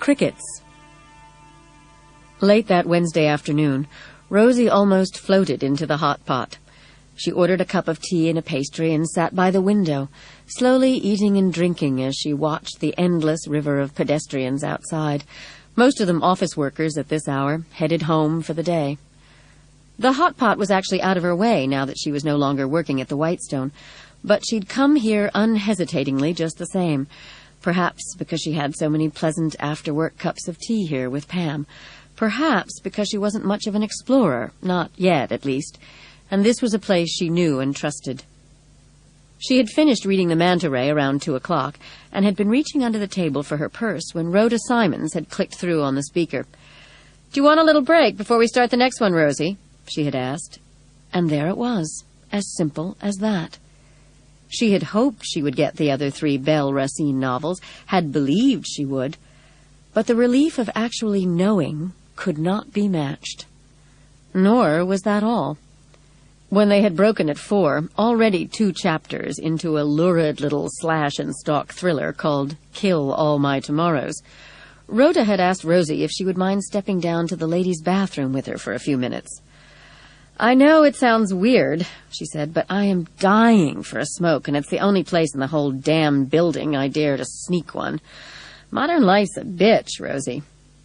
crickets. Late that Wednesday afternoon, Rosie almost floated into the hot pot. She ordered a cup of tea and a pastry and sat by the window, slowly eating and drinking as she watched the endless river of pedestrians outside, most of them office workers at this hour, headed home for the day. The hot pot was actually out of her way now that she was no longer working at the Whitestone, but she'd come here unhesitatingly just the same, perhaps because she had so many pleasant after-work cups of tea here with Pam, perhaps because she wasn't much of an explorer, not yet at least, and this was a place she knew and trusted. She had finished reading the Manta Ray around 2 o'clock and had been reaching under the table for her purse when Rhoda Simons had clicked through on the speaker. "Do you want a little break before we start the next one, Rosie?" she had asked. And there it was, as simple as that. She had hoped she would get the other 3 Belle Racine novels, had believed she would, but the relief of actually knowing could not be matched. Nor was that all. When they had broken at 4, already 2 chapters into a lurid little slash-and-stalk thriller called Kill All My Tomorrows, Rhoda had asked Rosie if she would mind stepping down to the ladies' bathroom with her for a few minutes. "I know it sounds weird," she said, "but I am dying for a smoke, and it's the only place in the whole damn building I dare to sneak one. Modern life's a bitch, Rosie."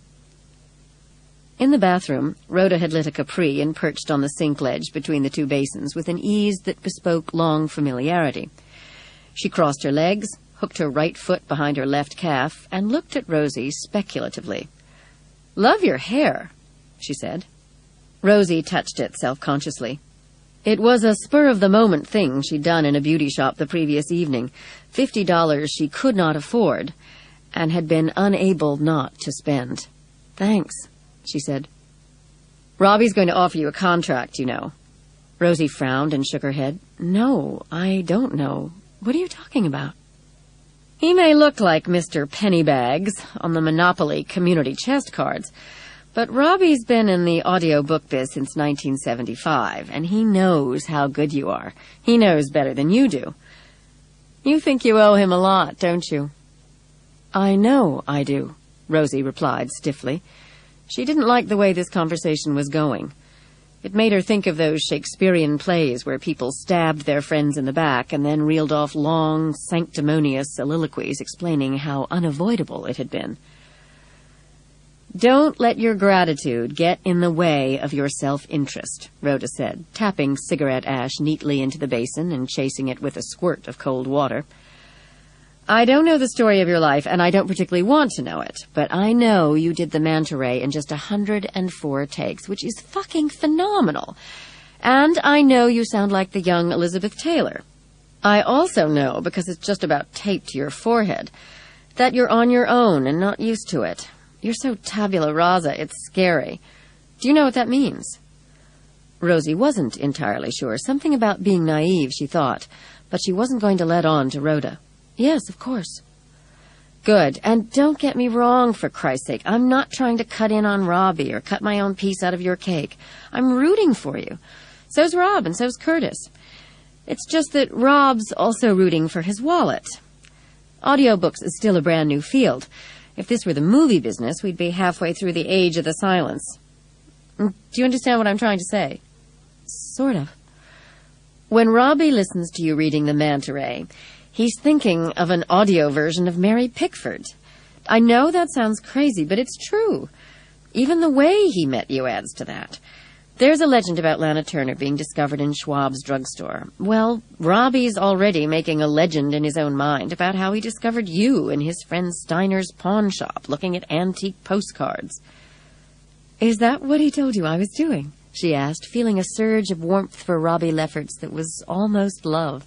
In the bathroom, Rhoda had lit a Capri and perched on the sink ledge between the 2 basins with an ease that bespoke long familiarity. She crossed her legs, hooked her right foot behind her left calf, and looked at Rosie speculatively. "Love your hair," she said. Rosie touched it self-consciously. It was a spur-of-the-moment thing she'd done in a beauty shop the previous evening, $50 she could not afford, and had been unable not to spend. "Thanks," she said. "Robbie's going to offer you a contract, you know." Rosie frowned and shook her head. "No, I don't know. What are you talking about?" "He may look like Mr. Pennybags on the Monopoly community chest cards, but Robbie's been in the audiobook biz since 1975, and he knows how good you are. He knows better than you do. You think you owe him a lot, don't you?" "I know I do," Rosie replied stiffly. She didn't like the way this conversation was going. It made her think of those Shakespearean plays where people stabbed their friends in the back and then reeled off long, sanctimonious soliloquies explaining how unavoidable it had been. "Don't let your gratitude get in the way of your self-interest," Rhoda said, tapping cigarette ash neatly into the basin and chasing it with a squirt of cold water. "I don't know the story of your life, and I don't particularly want to know it, but I know you did the Manta Ray in just 104 takes, which is fucking phenomenal. And I know you sound like the young Elizabeth Taylor. I also know, because it's just about taped to your forehead, that you're on your own and not used to it. You're so tabula rasa, it's scary. Do you know what that means?" Rosie wasn't entirely sure. Something about being naive, she thought, but she wasn't going to let on to Rhoda. "Yes, of course." "Good. And don't get me wrong, for Christ's sake. I'm not trying to cut in on Robbie or cut my own piece out of your cake. I'm rooting for you. So's Rob and so's Curtis. It's just that Rob's also rooting for his wallet. Audiobooks is still a brand new field. If this were the movie business, we'd be halfway through the age of the silence. Do you understand what I'm trying to say?" "Sort of." When Robbie listens to you reading the Manta Ray, he's thinking of an audio version of Mary Pickford. I know that sounds crazy, but it's true. Even the way he met you adds to that. There's a legend about Lana Turner being discovered in Schwab's drugstore. Well, Robbie's already making a legend in his own mind about how he discovered you in his friend Steiner's pawn shop looking at antique postcards. "Is that what he told you I was doing?" she asked, feeling a surge of warmth for Robbie Lefferts that was almost love.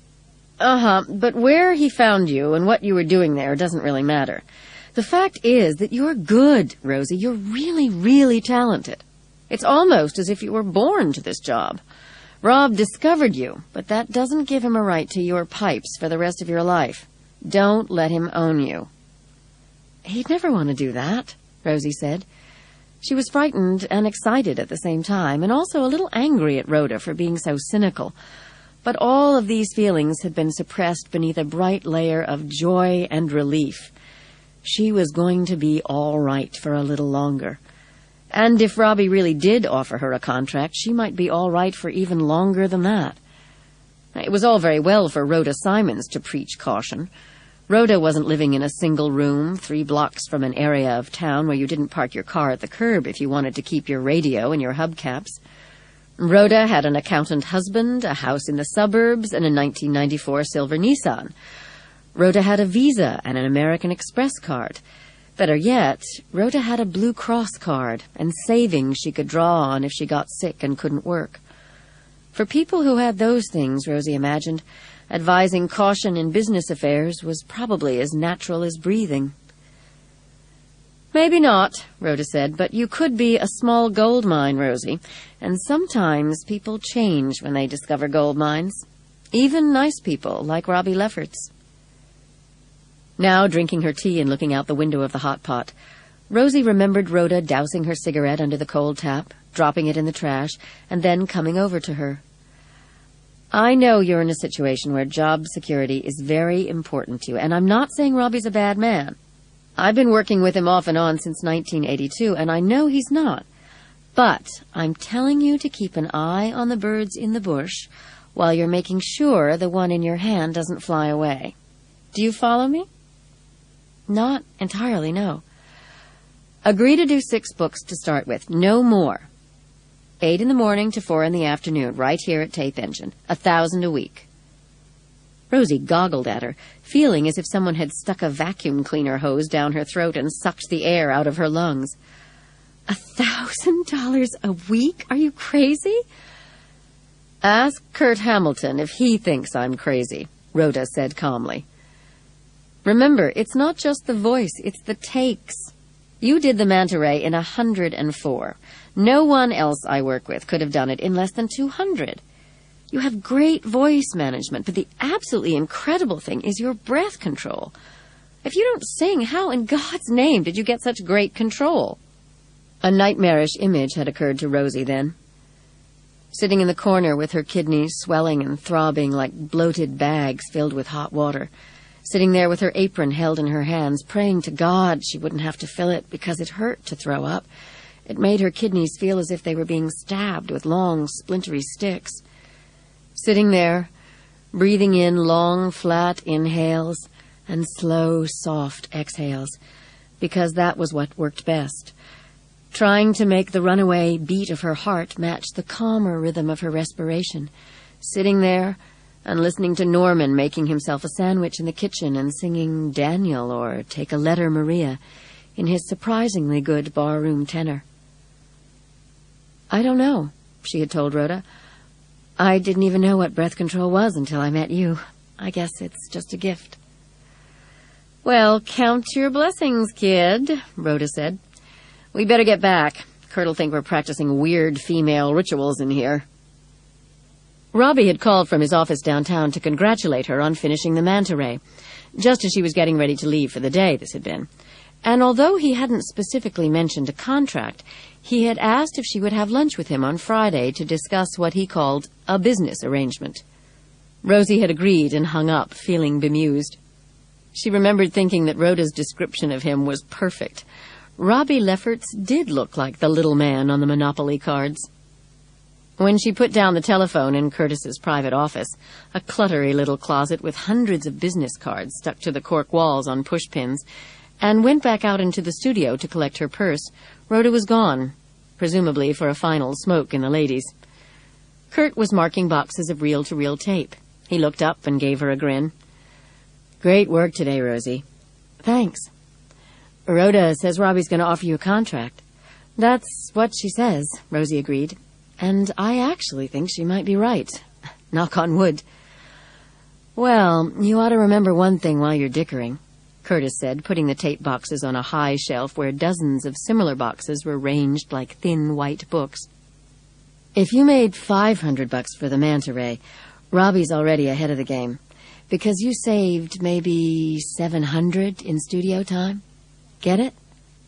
But where he found you and what you were doing there doesn't really matter. The fact is that you're good, Rosie. You're really, really talented. It's almost as if you were born to this job. Rob discovered you, but that doesn't give him a right to your pipes for the rest of your life. Don't let him own you." "He'd never want to do that," Rosie said. She was frightened and excited at the same time, and also a little angry at Rhoda for being so cynical. But all of these feelings had been suppressed beneath a bright layer of joy and relief. She was going to be all right for a little longer. And if Robbie really did offer her a contract, she might be all right for even longer than that. It was all very well for Rhoda Simons to preach caution. Rhoda wasn't living in a single room 3 blocks from an area of town where you didn't park your car at the curb if you wanted to keep your radio and your hubcaps. Rhoda had an accountant husband, a house in the suburbs, and a 1994 silver Nissan. Rhoda had a Visa and an American Express card. Better yet, Rhoda had a Blue Cross card and savings she could draw on if she got sick and couldn't work. For people who had those things, Rosie imagined, advising caution in business affairs was probably as natural as breathing. "Maybe not," Rhoda said, "but you could be a small gold mine, Rosie, and sometimes people change when they discover gold mines. Even nice people, like Robbie Lefferts." Now, drinking her tea and looking out the window of the hot pot, Rosie remembered Rhoda dousing her cigarette under the cold tap, dropping it in the trash, and then coming over to her. "I know you're in a situation where job security is very important to you, and I'm not saying Robbie's a bad man. I've been working with him off and on since 1982, and I know he's not. But I'm telling you to keep an eye on the birds in the bush while you're making sure the one in your hand doesn't fly away. Do you follow me?" "Not entirely, no." "Agree to do 6 books to start with, no more. 8 in the morning to 4 in the afternoon, right here at Tape Engine. $1,000 a week." Rosie goggled at her, feeling as if someone had stuck a vacuum cleaner hose down her throat and sucked the air out of her lungs. $1,000 a week? Are you crazy? "Ask Kurt Hamilton if he thinks I'm crazy," Rhoda said calmly. "Remember, it's not just the voice, it's the takes. You did the manta ray in 104. No one else I work with could have done it in less than 200. You have great voice management, but the absolutely incredible thing is your breath control. If you don't sing, how in God's name did you get such great control?" A nightmarish image had occurred to Rosie then. Sitting in the corner with her kidneys swelling and throbbing like bloated bags filled with hot water. Sitting there with her apron held in her hands, praying to God she wouldn't have to fill it because it hurt to throw up. It made her kidneys feel as if they were being stabbed with long, splintery sticks. Sitting there, breathing in long, flat inhales and slow, soft exhales, because that was what worked best. Trying to make the runaway beat of her heart match the calmer rhythm of her respiration. Sitting there and listening to Norman making himself a sandwich in the kitchen and singing Daniel or Take a Letter, Maria in his surprisingly good barroom tenor. "I don't know," she had told Rhoda. "I didn't even know what breath control was until I met you. I guess it's just a gift." "Well, count your blessings, kid," Rhoda said. "We better get back. Kurt'll think we're practicing weird female rituals in here." Robbie had called from his office downtown to congratulate her on finishing the manta ray, just as she was getting ready to leave for the day, this had been. And although he hadn't specifically mentioned a contract, he had asked if she would have lunch with him on Friday to discuss what he called a business arrangement. Rosie had agreed and hung up, feeling bemused. She remembered thinking that Rhoda's description of him was perfect. Robbie Lefferts did look like the little man on the Monopoly cards. When she put down the telephone in Curtis's private office, a cluttery little closet with hundreds of business cards stuck to the cork walls on pushpins, and went back out into the studio to collect her purse, Rhoda was gone, presumably for a final smoke in the ladies. Kurt was marking boxes of reel-to-reel tape. He looked up and gave her a grin. "Great work today, Rosie." "Thanks." "Rhoda says Robbie's going to offer you a contract." "That's what she says," Rosie agreed. "And I actually think she might be right. Knock on wood." "Well, you ought to remember one thing while you're dickering," Curtis said, putting the tape boxes on a high shelf where dozens of similar boxes were ranged like thin white books. "If you made $500 for the manta ray, Robbie's already ahead of the game, because you saved maybe $700 in studio time. Get it?"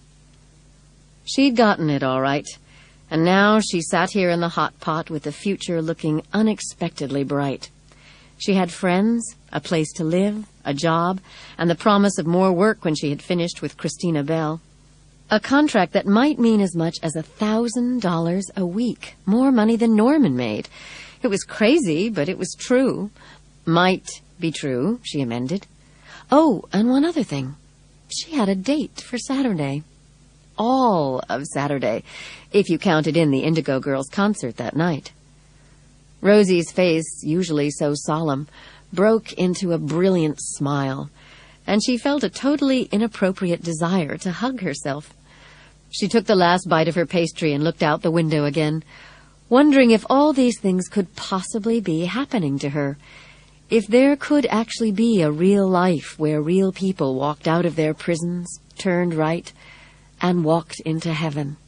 She'd gotten it all right. And now she sat here in the hot pot with the future looking unexpectedly bright. She had friends, a place to live, a job, and the promise of more work when she had finished with Christina Bell. A contract that might mean as much as $1,000 a week, more money than Norman made. It was crazy, but it was true. Might be true, she amended. Oh, and one other thing. She had a date for Saturday. All of Saturday, if you counted in the Indigo Girls concert that night. Rosie's face, usually so solemn, broke into a brilliant smile, and she felt a totally inappropriate desire to hug herself. She took the last bite of her pastry and looked out the window again, wondering if all these things could possibly be happening to her, if there could actually be a real life where real people walked out of their prisons, turned right, and walked into heaven.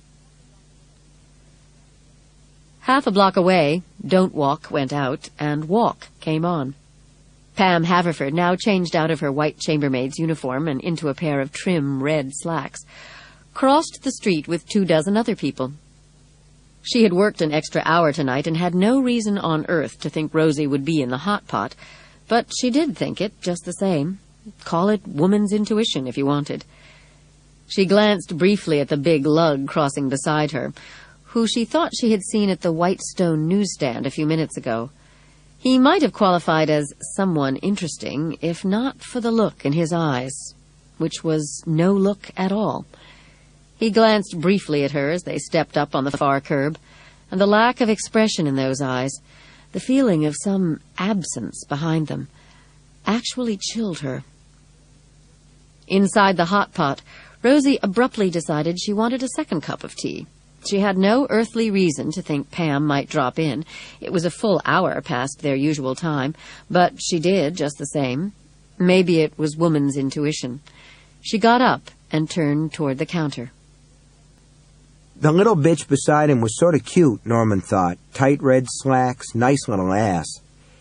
Half a block away, Don't Walk went out, and Walk came on. Pam Haverford, now changed out of her white chambermaid's uniform and into a pair of trim red slacks, crossed the street with 24 other people. She had worked an extra hour tonight and had no reason on earth to think Rosie would be in the hot pot, but she did think it just the same. Call it woman's intuition if you wanted. She glanced briefly at the big lug crossing beside her, who she thought she had seen at the Whitestone newsstand a few minutes ago. He might have qualified as someone interesting, if not for the look in his eyes, which was no look at all. He glanced briefly at her as they stepped up on the far curb, and the lack of expression in those eyes, the feeling of some absence behind them, actually chilled her. Inside the hot pot, Rosie abruptly decided she wanted a second cup of tea. She had no earthly reason to think Pam might drop in. It was a full hour past their usual time, but she did just the same. Maybe it was woman's intuition. She got up and turned toward the counter. The little bitch beside him was sort of cute, Norman thought. Tight red slacks, nice little ass.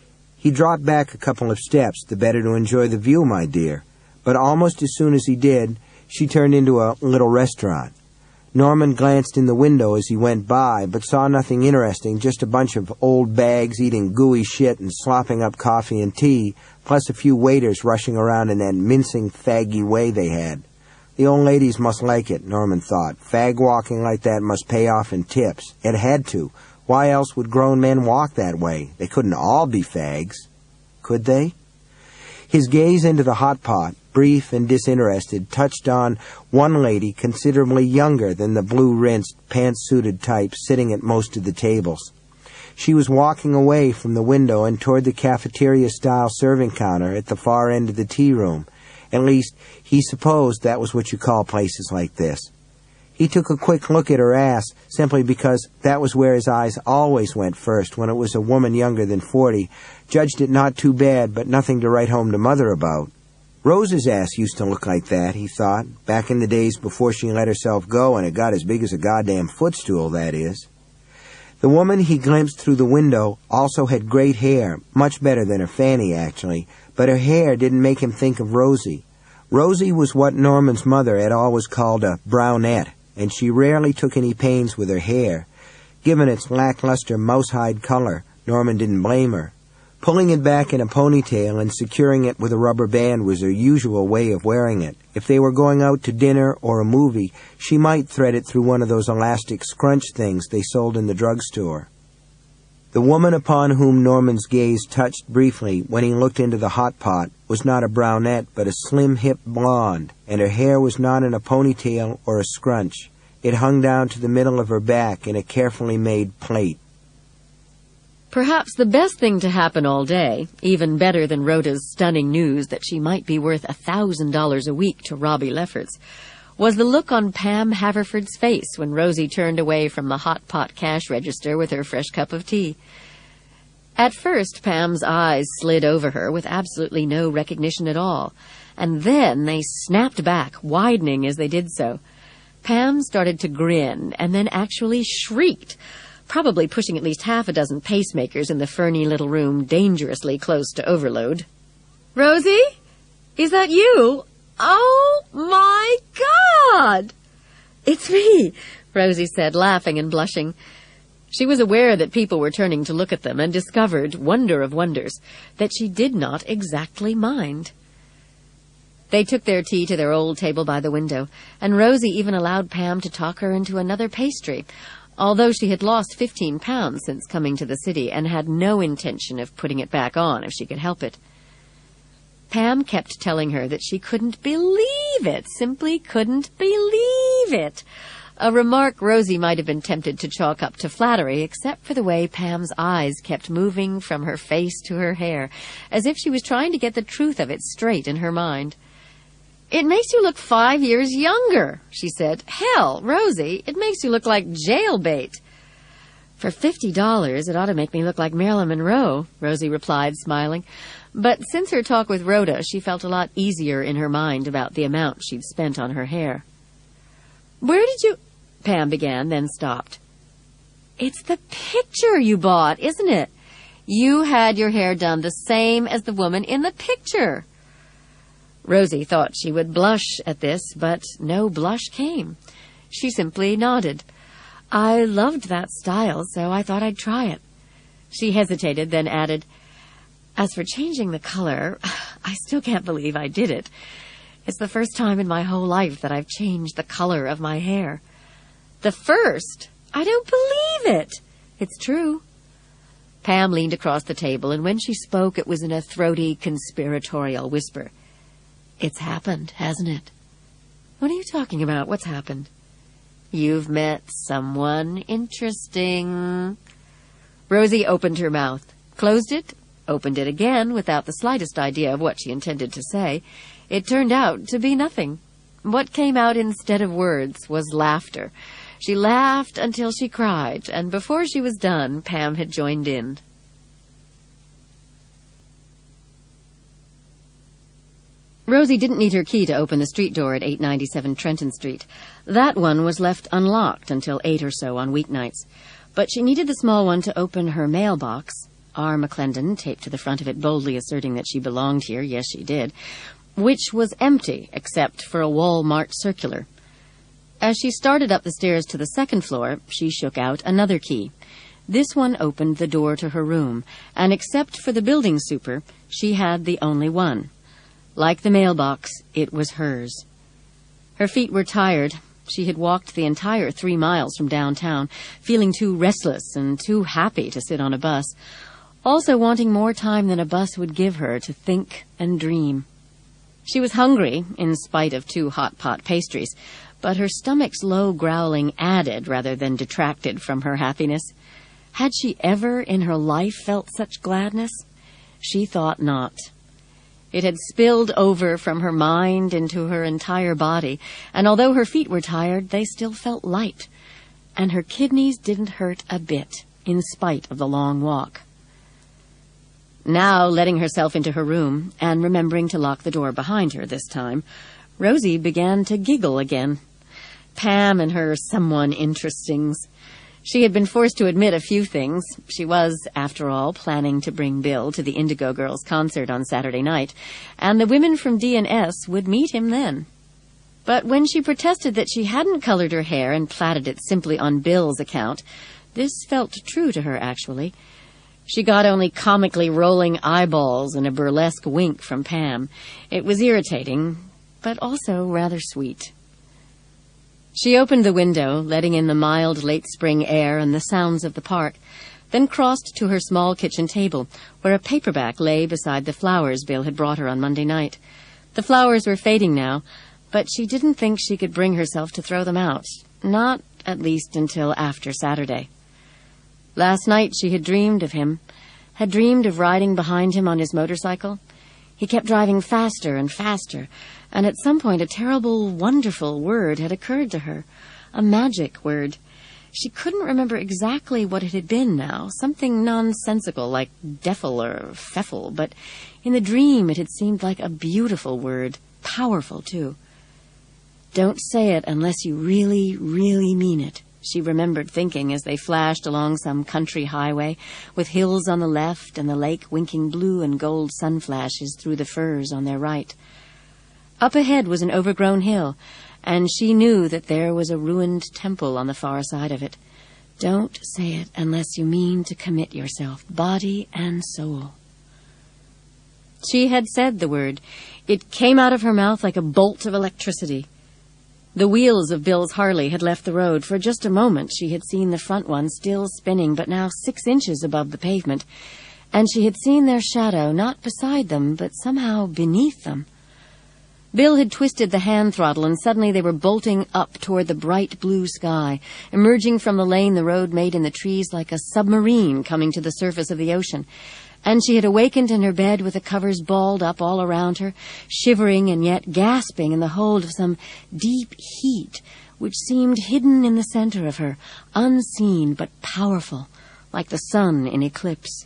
He dropped back a couple of steps, the better to enjoy the view, my dear. But almost as soon as he did, she turned into a little restaurant. Norman glanced in the window as he went by, but saw nothing interesting, just a bunch of old bags eating gooey shit and slopping up coffee and tea, plus a few waiters rushing around in that mincing, faggy way they had. The old ladies must like it, Norman thought. Fag walking like that must pay off in tips. It had to. Why else would grown men walk that way? They couldn't all be fags. Could they? His gaze into the hot pot, brief and disinterested, touched on one lady considerably younger than the blue-rinsed, pantsuited type sitting at most of the tables. She was walking away from the window and toward the cafeteria-style serving counter at the far end of the tea room. At least, he supposed that was what you call places like this. He took a quick look at her ass, simply because that was where his eyes always went first when it was a woman younger than 40, judged it not too bad, but nothing to write home to Mother about. Rose's ass used to look like that, he thought, back in the days before she let herself go and it got as big as a goddamn footstool, that is. The woman he glimpsed through the window also had great hair, much better than her fanny, actually, but her hair didn't make him think of Rosie. Rosie was what Norman's mother had always called a brownette, and she rarely took any pains with her hair. Given its lackluster mousehide color, Norman didn't blame her. Pulling it back in a ponytail and securing it with a rubber band was her usual way of wearing it. If they were going out to dinner or a movie, she might thread it through one of those elastic scrunch things they sold in the drugstore. The woman upon whom Norman's gaze touched briefly when he looked into the hot pot was not a brownette, but a slim, hip blonde, and her hair was not in a ponytail or a scrunch. It hung down to the middle of her back in a carefully made plait. Perhaps the best thing to happen all day, even better than Rhoda's stunning news that she might be worth $1,000 a week to Robbie Lefferts, was the look on Pam Haverford's face when Rosie turned away from the hot pot cash register with her fresh cup of tea. At first, Pam's eyes slid over her with absolutely no recognition at all, and then they snapped back, widening as they did so. Pam started to grin and then actually shrieked, probably pushing at least half a dozen pacemakers in the ferny little room dangerously close to overload. "Rosie? Is that you? Oh, my God!" "It's me," Rosie said, laughing and blushing. She was aware that people were turning to look at them, and discovered, wonder of wonders, that she did not exactly mind. They took their tea to their old table by the window, and Rosie even allowed Pam to talk her into another pastry, although she had lost 15 pounds since coming to the city and had no intention of putting it back on if she could help it. Pam kept telling her that she couldn't believe it, simply couldn't believe it. A remark Rosie might have been tempted to chalk up to flattery, except for the way Pam's eyes kept moving from her face to her hair, as if she was trying to get the truth of it straight in her mind. "It makes you look 5 years younger," she said. "Hell, Rosie, it makes you look like jailbait." "For $50, it ought to make me look like Marilyn Monroe," Rosie replied, smiling. But since her talk with Rhoda, she felt a lot easier in her mind about the amount she'd spent on her hair. "Where did you—" Pam began, then stopped. "It's the picture you bought, isn't it? You had your hair done the same as the woman in the picture." Rosie thought she would blush at this, but no blush came. She simply nodded. "I loved that style, so I thought I'd try it." She hesitated, then added, "As for changing the color, I still can't believe I did it. It's the first time in my whole life that I've changed the color of my hair." "The first? I don't believe it." "It's true." Pam leaned across the table, and when she spoke, it was in a throaty, conspiratorial whisper. "It's happened, hasn't it?" "What are you talking about? What's happened?" "You've met someone interesting." Rosie opened her mouth, closed it, opened it again without the slightest idea of what she intended to say. It turned out to be nothing. What came out instead of words was laughter. She laughed until she cried, and before she was done, Pam had joined in. Rosie didn't need her key to open the street door at 897 Trenton Street. That one was left unlocked until 8 or so on weeknights. But she needed the small one to open her mailbox. R. McClendon taped to the front of it, boldly asserting that she belonged here. Yes, she did. Which was empty, except for a wall-marked circular. As she started up the stairs to the second floor, she shook out another key. This one opened the door to her room, and except for the building super, she had the only one. Like the mailbox, it was hers. Her feet were tired. She had walked the entire 3 miles from downtown, feeling too restless and too happy to sit on a bus, also wanting more time than a bus would give her to think and dream. She was hungry, in spite of 2 hot pot pastries, but her stomach's low growling added rather than detracted from her happiness. Had she ever in her life felt such gladness? She thought not. It had spilled over from her mind into her entire body, and although her feet were tired, they still felt light, and her kidneys didn't hurt a bit, in spite of the long walk. Now, letting herself into her room, and remembering to lock the door behind her this time, Rosie began to giggle again. Pam and her someone interestings. She had been forced to admit a few things. She was, after all, planning to bring Bill to the Indigo Girls concert on Saturday night, and the women from D&S would meet him then. But when she protested that she hadn't colored her hair and plaited it simply on Bill's account, this felt true to her, actually. She got only comically rolling eyeballs and a burlesque wink from Pam. It was irritating, but also rather sweet. She opened the window, letting in the mild late spring air and the sounds of the park, then crossed to her small kitchen table, where a paperback lay beside the flowers Bill had brought her on Monday night. The flowers were fading now, but she didn't think she could bring herself to throw them out, not at least until after Saturday. Last night she had dreamed of him, had dreamed of riding behind him on his motorcycle. He kept driving faster and faster, and at some point a terrible, wonderful word had occurred to her, a magic word. She couldn't remember exactly what it had been now, something nonsensical like defil or feffel, but in the dream it had seemed like a beautiful word, powerful too. "Don't say it unless you really, really mean it," she remembered thinking as they flashed along some country highway, with hills on the left and the lake winking blue and gold sun flashes through the firs on their right. Up ahead was an overgrown hill, and she knew that there was a ruined temple on the far side of it. Don't say it unless you mean to commit yourself, body and soul. She had said the word. It came out of her mouth like a bolt of electricity. The wheels of Bill's Harley had left the road. For just a moment she had seen the front one still spinning, but now 6 inches above the pavement, and she had seen their shadow not beside them, but somehow beneath them. Bill had twisted the hand throttle, and suddenly they were bolting up toward the bright blue sky. Emerging from the lane the road made in the trees like a submarine coming to the surface of the ocean. And she had awakened in her bed with the covers balled up all around her, shivering and yet gasping in the hold of some deep heat which seemed hidden in the center of her, unseen but powerful, like the sun in eclipse.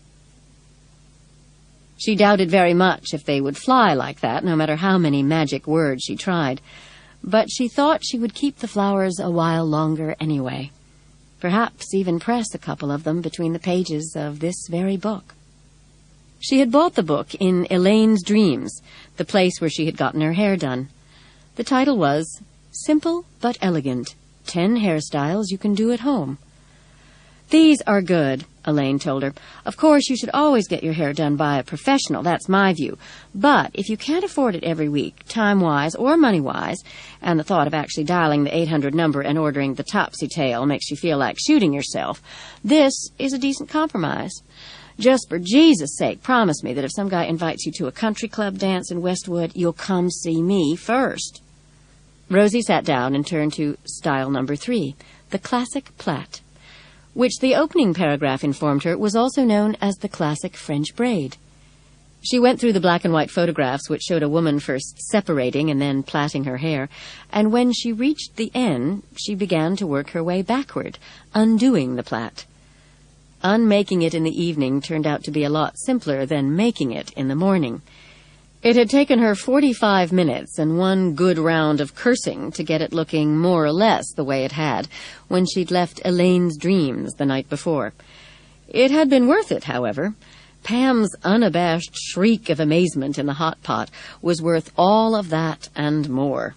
She doubted very much if they would fly like that, no matter how many magic words she tried. But she thought she would keep the flowers a while longer anyway. Perhaps even press a couple of them between the pages of this very book. She had bought the book in Elaine's Dreams, the place where she had gotten her hair done. The title was Simple but Elegant, 10 Hairstyles You Can Do at Home. These are good, Elaine told her. Of course, you should always get your hair done by a professional, that's my view. But if you can't afford it every week, time-wise or money-wise, and the thought of actually dialing the 800 number and ordering the topsy-tail makes you feel like shooting yourself, this is a decent compromise. Just for Jesus' sake, promise me that if some guy invites you to a country club dance in Westwood, you'll come see me first. Rosie sat down and turned to style number 3, the classic plait, which the opening paragraph informed her was also known as the classic French braid. She went through the black and white photographs which showed a woman first separating and then plaiting her hair, and when she reached the end, she began to work her way backward, undoing the plait. Unmaking it in the evening turned out to be a lot simpler than making it in the morning. It had taken her 45 minutes and one good round of cursing to get it looking more or less the way it had when she'd left Elaine's Dreams the night before. It had been worth it, however. Pam's unabashed shriek of amazement in the hot pot was worth all of that and more.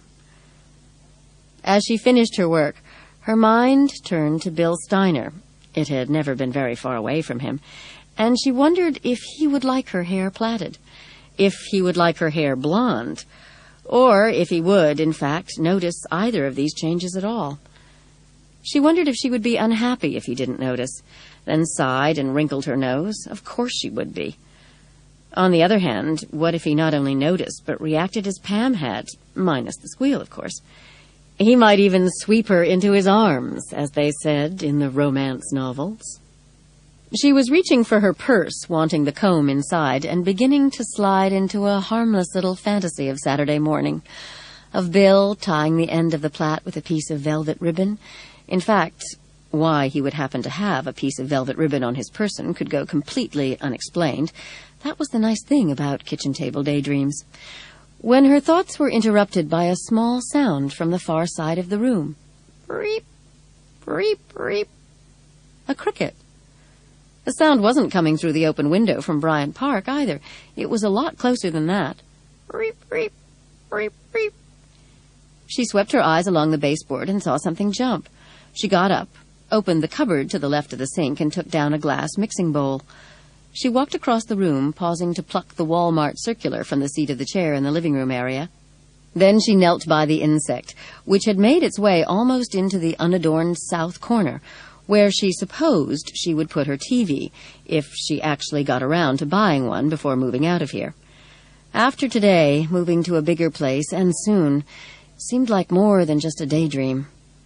As she finished her work, her mind turned to Bill Steiner. It had never been very far away from him, and she wondered if he would like her hair plaited, if he would like her hair blonde, or if he would, in fact, notice either of these changes at all. She wondered if she would be unhappy if he didn't notice, then sighed and wrinkled her nose. Of course she would be. On the other hand, what if he not only noticed, but reacted as Pam had, minus the squeal, of course? He might even sweep her into his arms, as they said in the romance novels. She was reaching for her purse, wanting the comb inside, and beginning to slide into a harmless little fantasy of Saturday morning, of Bill tying the end of the plait with a piece of velvet ribbon. In fact, why he would happen to have a piece of velvet ribbon on his person could go completely unexplained. That was the nice thing about kitchen table daydreams. When her thoughts were interrupted by a small sound from the far side of the room. Reep, reep, reep. A cricket. The sound wasn't coming through the open window from Bryant Park, either. It was a lot closer than that. Reep, reep, reep, reep. She swept her eyes along the baseboard and saw something jump. She got up, opened the cupboard to the left of the sink, and took down a glass mixing bowl. She walked across the room, pausing to pluck the Walmart circular from the seat of the chair in the living room area. Then she knelt by the insect, which had made its way almost into the unadorned south corner, where she supposed she would put her TV, if she actually got around to buying one before moving out of here. After today, moving to a bigger place, and soon, seemed like more than just a daydream.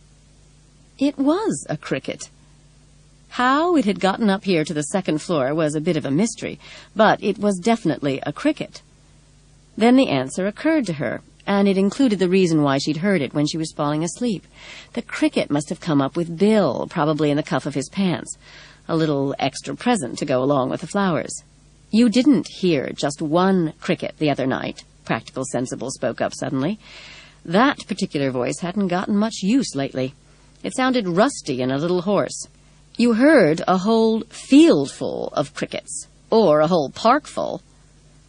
It was a cricket. How it had gotten up here to the second floor was a bit of a mystery, but it was definitely a cricket. Then the answer occurred to her, and it included the reason why she'd heard it when she was falling asleep. The cricket must have come up with Bill, probably in the cuff of his pants. A little extra present to go along with the flowers. You didn't hear just one cricket the other night, Practical Sensible spoke up suddenly. That particular voice hadn't gotten much use lately. It sounded rusty and a little hoarse. You heard a whole field full of crickets, or a whole park full.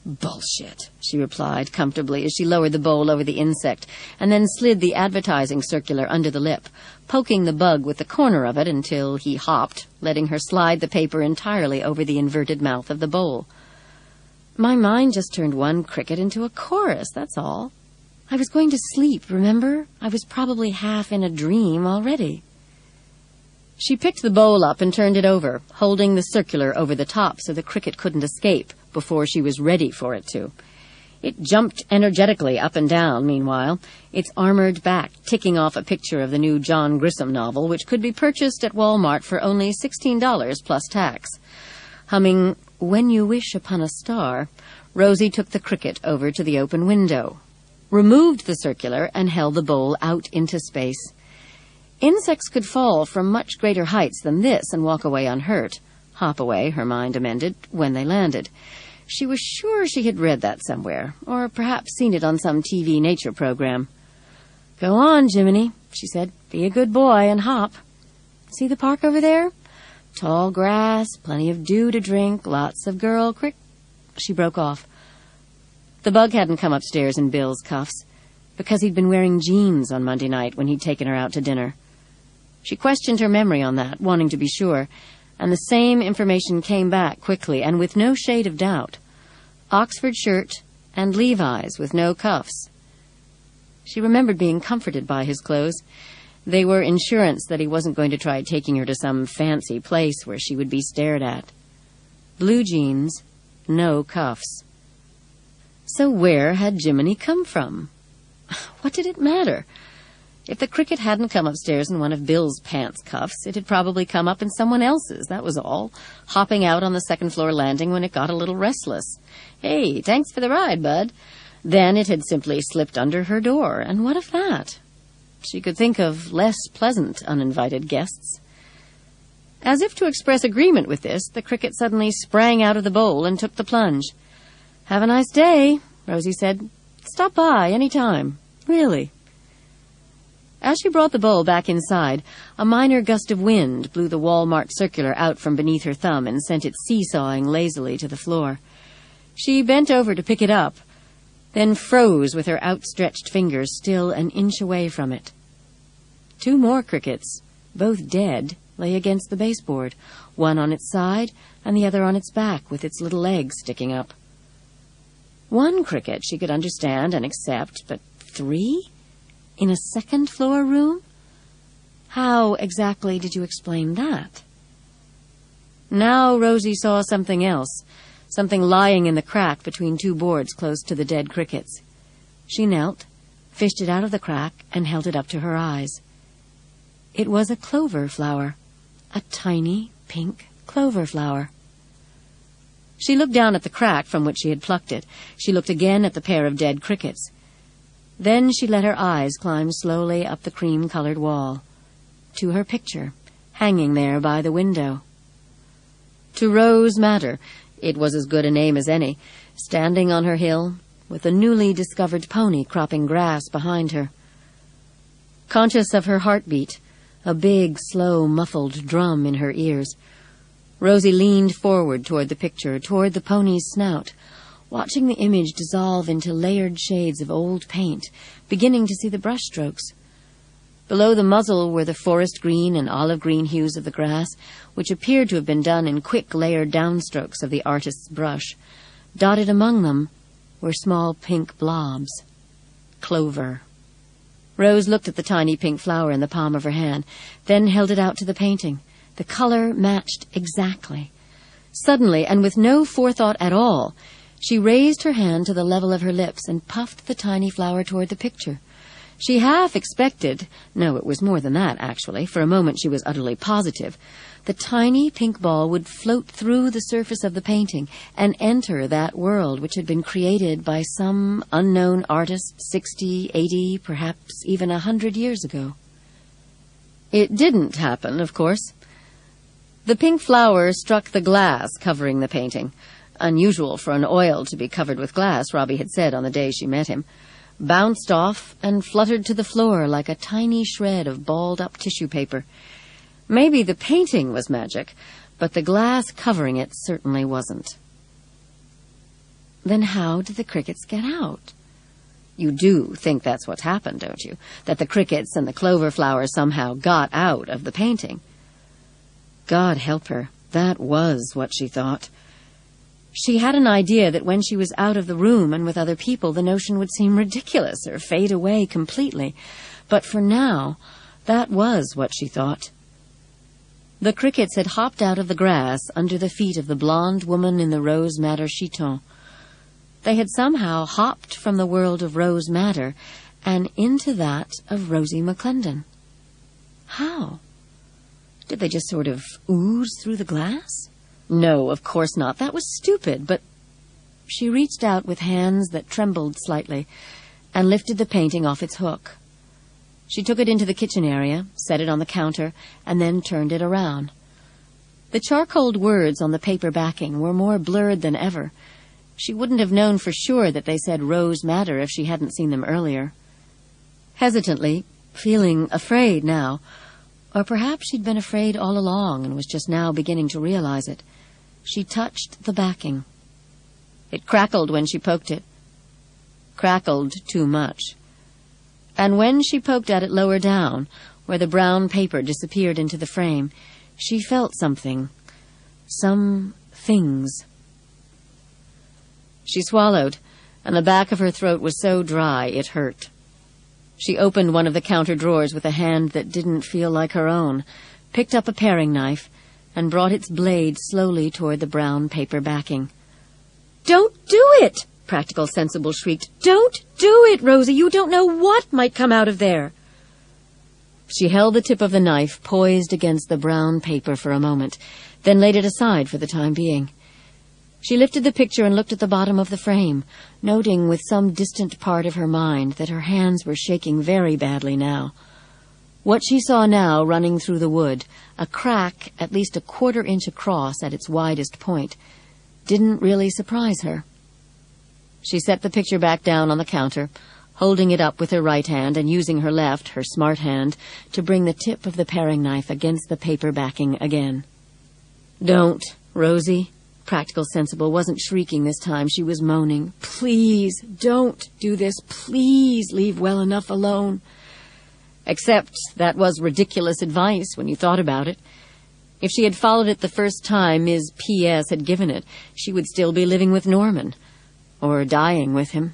"Bullshit," she replied comfortably as she lowered the bowl over the insect and then slid the advertising circular under the lip, poking the bug with the corner of it until he hopped, letting her slide the paper entirely over the inverted mouth of the bowl. "My mind just turned one cricket into a chorus, that's all. I was going to sleep, remember? I was probably half in a dream already." She picked the bowl up and turned it over, holding the circular over the top so the cricket couldn't escape before she was ready for it to. It jumped energetically up and down, meanwhile, its armored back ticking off a picture of the new John Grisham novel, which could be purchased at Walmart for only $16 plus tax. Humming "When You Wish Upon a Star," Rosie took the cricket over to the open window, removed the circular, and held the bowl out into space. Insects could fall from much greater heights than this and walk away unhurt. Hop away, her mind amended, when they landed. She was sure she had read that somewhere, or perhaps seen it on some TV nature program. "Go on, Jiminy," she said. "Be a good boy and hop. See the park over there? Tall grass, plenty of dew to drink, lots of girl crick—" She broke off. The bug hadn't come upstairs in Bill's cuffs, because he'd been wearing jeans on Monday night when he'd taken her out to dinner. She questioned her memory on that, wanting to be sure, and the same information came back quickly and with no shade of doubt. Oxford shirt and Levi's with no cuffs. She remembered being comforted by his clothes. They were insurance that he wasn't going to try taking her to some fancy place where she would be stared at. Blue jeans, no cuffs. So where had Jiminy come from? What did it matter? If the cricket hadn't come upstairs in one of Bill's pants cuffs, it had probably come up in someone else's, that was all, hopping out on the second-floor landing when it got a little restless. "Hey, thanks for the ride, bud." Then it had simply slipped under her door, and what of that? She could think of less pleasant uninvited guests. As if to express agreement with this, the cricket suddenly sprang out of the bowl and took the plunge. "Have a nice day," Rosie said. "Stop by any time. Really." As she brought the bowl back inside, a minor gust of wind blew the Walmart circular out from beneath her thumb and sent it seesawing lazily to the floor. She bent over to pick it up, then froze with her outstretched fingers still an inch away from it. Two more crickets, both dead, lay against the baseboard, one on its side and the other on its back with its little legs sticking up. One cricket she could understand and accept, but three? In a second-floor room? How exactly did you explain that? Now Rosie saw something else, something lying in the crack between two boards close to the dead crickets. She knelt, fished it out of the crack, and held it up to her eyes. It was a clover flower, a tiny pink clover flower. She looked down at the crack from which she had plucked it. She looked again at the pair of dead crickets. Then she let her eyes climb slowly up the cream-colored wall, to her picture, hanging there by the window. To Rose Madder, it was as good a name as any, standing on her hill, with a newly discovered pony cropping grass behind her. Conscious of her heartbeat, a big, slow, muffled drum in her ears, Rosie leaned forward toward the picture, toward the pony's snout, watching the image dissolve into layered shades of old paint, beginning to see the brushstrokes. Below the muzzle were the forest green and olive green hues of the grass, which appeared to have been done in quick layered downstrokes of the artist's brush. Dotted among them were small pink blobs. Clover. Rose looked at the tiny pink flower in the palm of her hand, then held it out to the painting. The color matched exactly. Suddenly, and with no forethought at all, she raised her hand to the level of her lips and puffed the tiny flower toward the picture. She half expected, no, it was more than that, actually, for a moment she was utterly positive, the tiny pink ball would float through the surface of the painting and enter that world which had been created by some unknown artist 60, 80, perhaps even 100 years ago. It didn't happen, of course. The pink flower struck the glass covering the painting. Unusual for an oil to be covered with glass, Robbie had said on the day she met him, bounced off and fluttered to the floor like a tiny shred of balled-up tissue paper. Maybe the painting was magic, but the glass covering it certainly wasn't. Then how did the crickets get out? You do think that's what's happened, don't you? That the crickets and the clover flowers somehow got out of the painting. God help her, that was what she thought. She had an idea that when she was out of the room and with other people, the notion would seem ridiculous or fade away completely. But for now, that was what she thought. The crickets had hopped out of the grass under the feet of the blonde woman in the rose madder chiton. They had somehow hopped from the world of Rose Madder and into that of Rosie McClendon. How? Did they just sort of ooze through the glass? No, of course not. That was stupid, but she reached out with hands that trembled slightly and lifted the painting off its hook. She took it into the kitchen area, set it on the counter, and then turned it around. The charcoaled words on the paper backing were more blurred than ever. She wouldn't have known for sure that they said Rose Madder if she hadn't seen them earlier. Hesitantly, feeling afraid now, or perhaps she'd been afraid all along and was just now beginning to realize it, she touched the backing. It crackled when she poked it. Crackled too much. And when she poked at it lower down, where the brown paper disappeared into the frame, she felt something. Some things. She swallowed, and the back of her throat was so dry it hurt. She opened one of the counter drawers with a hand that didn't feel like her own, picked up a paring knife, and brought its blade slowly toward the brown paper backing. "Don't do it!" Practical Sensible shrieked. "Don't do it, Rosie! You don't know what might come out of there!" She held the tip of the knife poised against the brown paper for a moment, then laid it aside for the time being. She lifted the picture and looked at the bottom of the frame, noting with some distant part of her mind that her hands were shaking very badly now. What she saw now running through the wood, a crack at least a 1/4 inch across at its widest point, didn't really surprise her. She set the picture back down on the counter, holding it up with her right hand and using her left, her smart hand, to bring the tip of the paring knife against the paper backing again. "Don't, Rosie." Practical Sensible wasn't shrieking this time. She was moaning. "Please, don't do this. Please leave well enough alone." Except that was ridiculous advice when you thought about it. If she had followed it the first time Ms. P.S. had given it, she would still be living with Norman, or dying with him.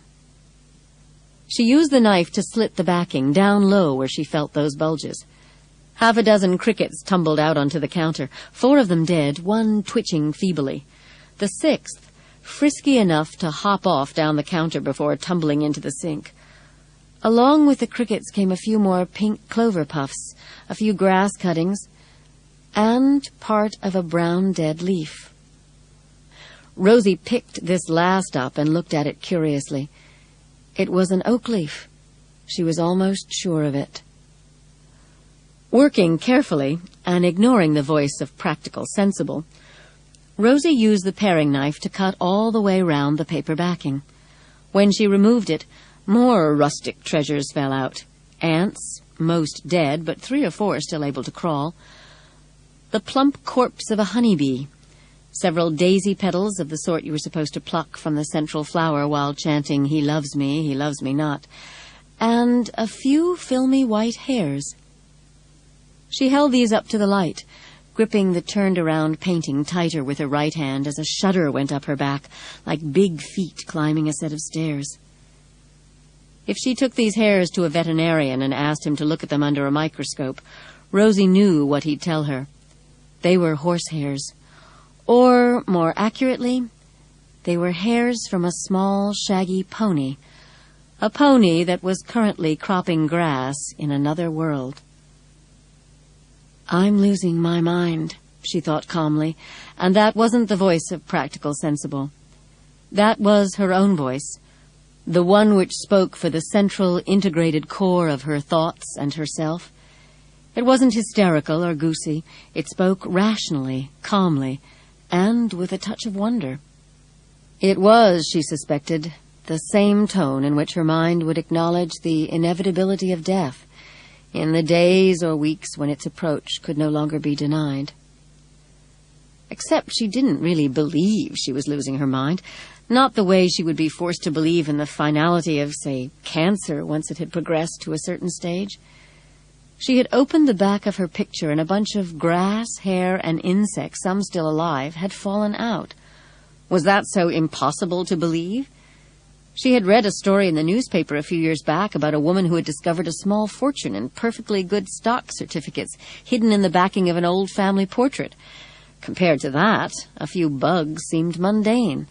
She used the knife to slit the backing down low where she felt those bulges. 6 crickets tumbled out onto the counter, 4 of them dead, 1 twitching feebly. The 6th, frisky enough to hop off down the counter before tumbling into the sink. Along with the crickets came a few more pink clover puffs, a few grass cuttings, and part of a brown dead leaf. Rosie picked this last up and looked at it curiously. It was an oak leaf. She was almost sure of it. Working carefully, and ignoring the voice of Practical Sensible, Rosie used the paring knife to cut all the way round the paper backing. When she removed it, more rustic treasures fell out. Ants, most dead, but 3 or 4 still able to crawl. The plump corpse of a honeybee. Several daisy petals of the sort you were supposed to pluck from the central flower while chanting, he loves me not." And a few filmy white hairs. She held these up to the light, gripping the turned-around painting tighter with her right hand as a shudder went up her back, like big feet climbing a set of stairs. If she took these hairs to a veterinarian and asked him to look at them under a microscope, Rosie knew what he'd tell her. They were horse hairs. Or, more accurately, they were hairs from a small, shaggy pony, a pony that was currently cropping grass in another world. "I'm losing my mind," she thought calmly, and that wasn't the voice of Practical Sensible. That was her own voice, the one which spoke for the central, integrated core of her thoughts and herself. It wasn't hysterical or goosey. It spoke rationally, calmly, and with a touch of wonder. It was, she suspected, the same tone in which her mind would acknowledge the inevitability of death in the days or weeks when its approach could no longer be denied. Except she didn't really believe she was losing her mind. Not the way she would be forced to believe in the finality of, say, cancer once it had progressed to a certain stage. She had opened the back of her picture, and a bunch of grass, hair, and insects, some still alive, had fallen out. Was that so impossible to believe? She had read a story in the newspaper a few years back about a woman who had discovered a small fortune in perfectly good stock certificates hidden in the backing of an old family portrait. Compared to that, a few bugs seemed mundane.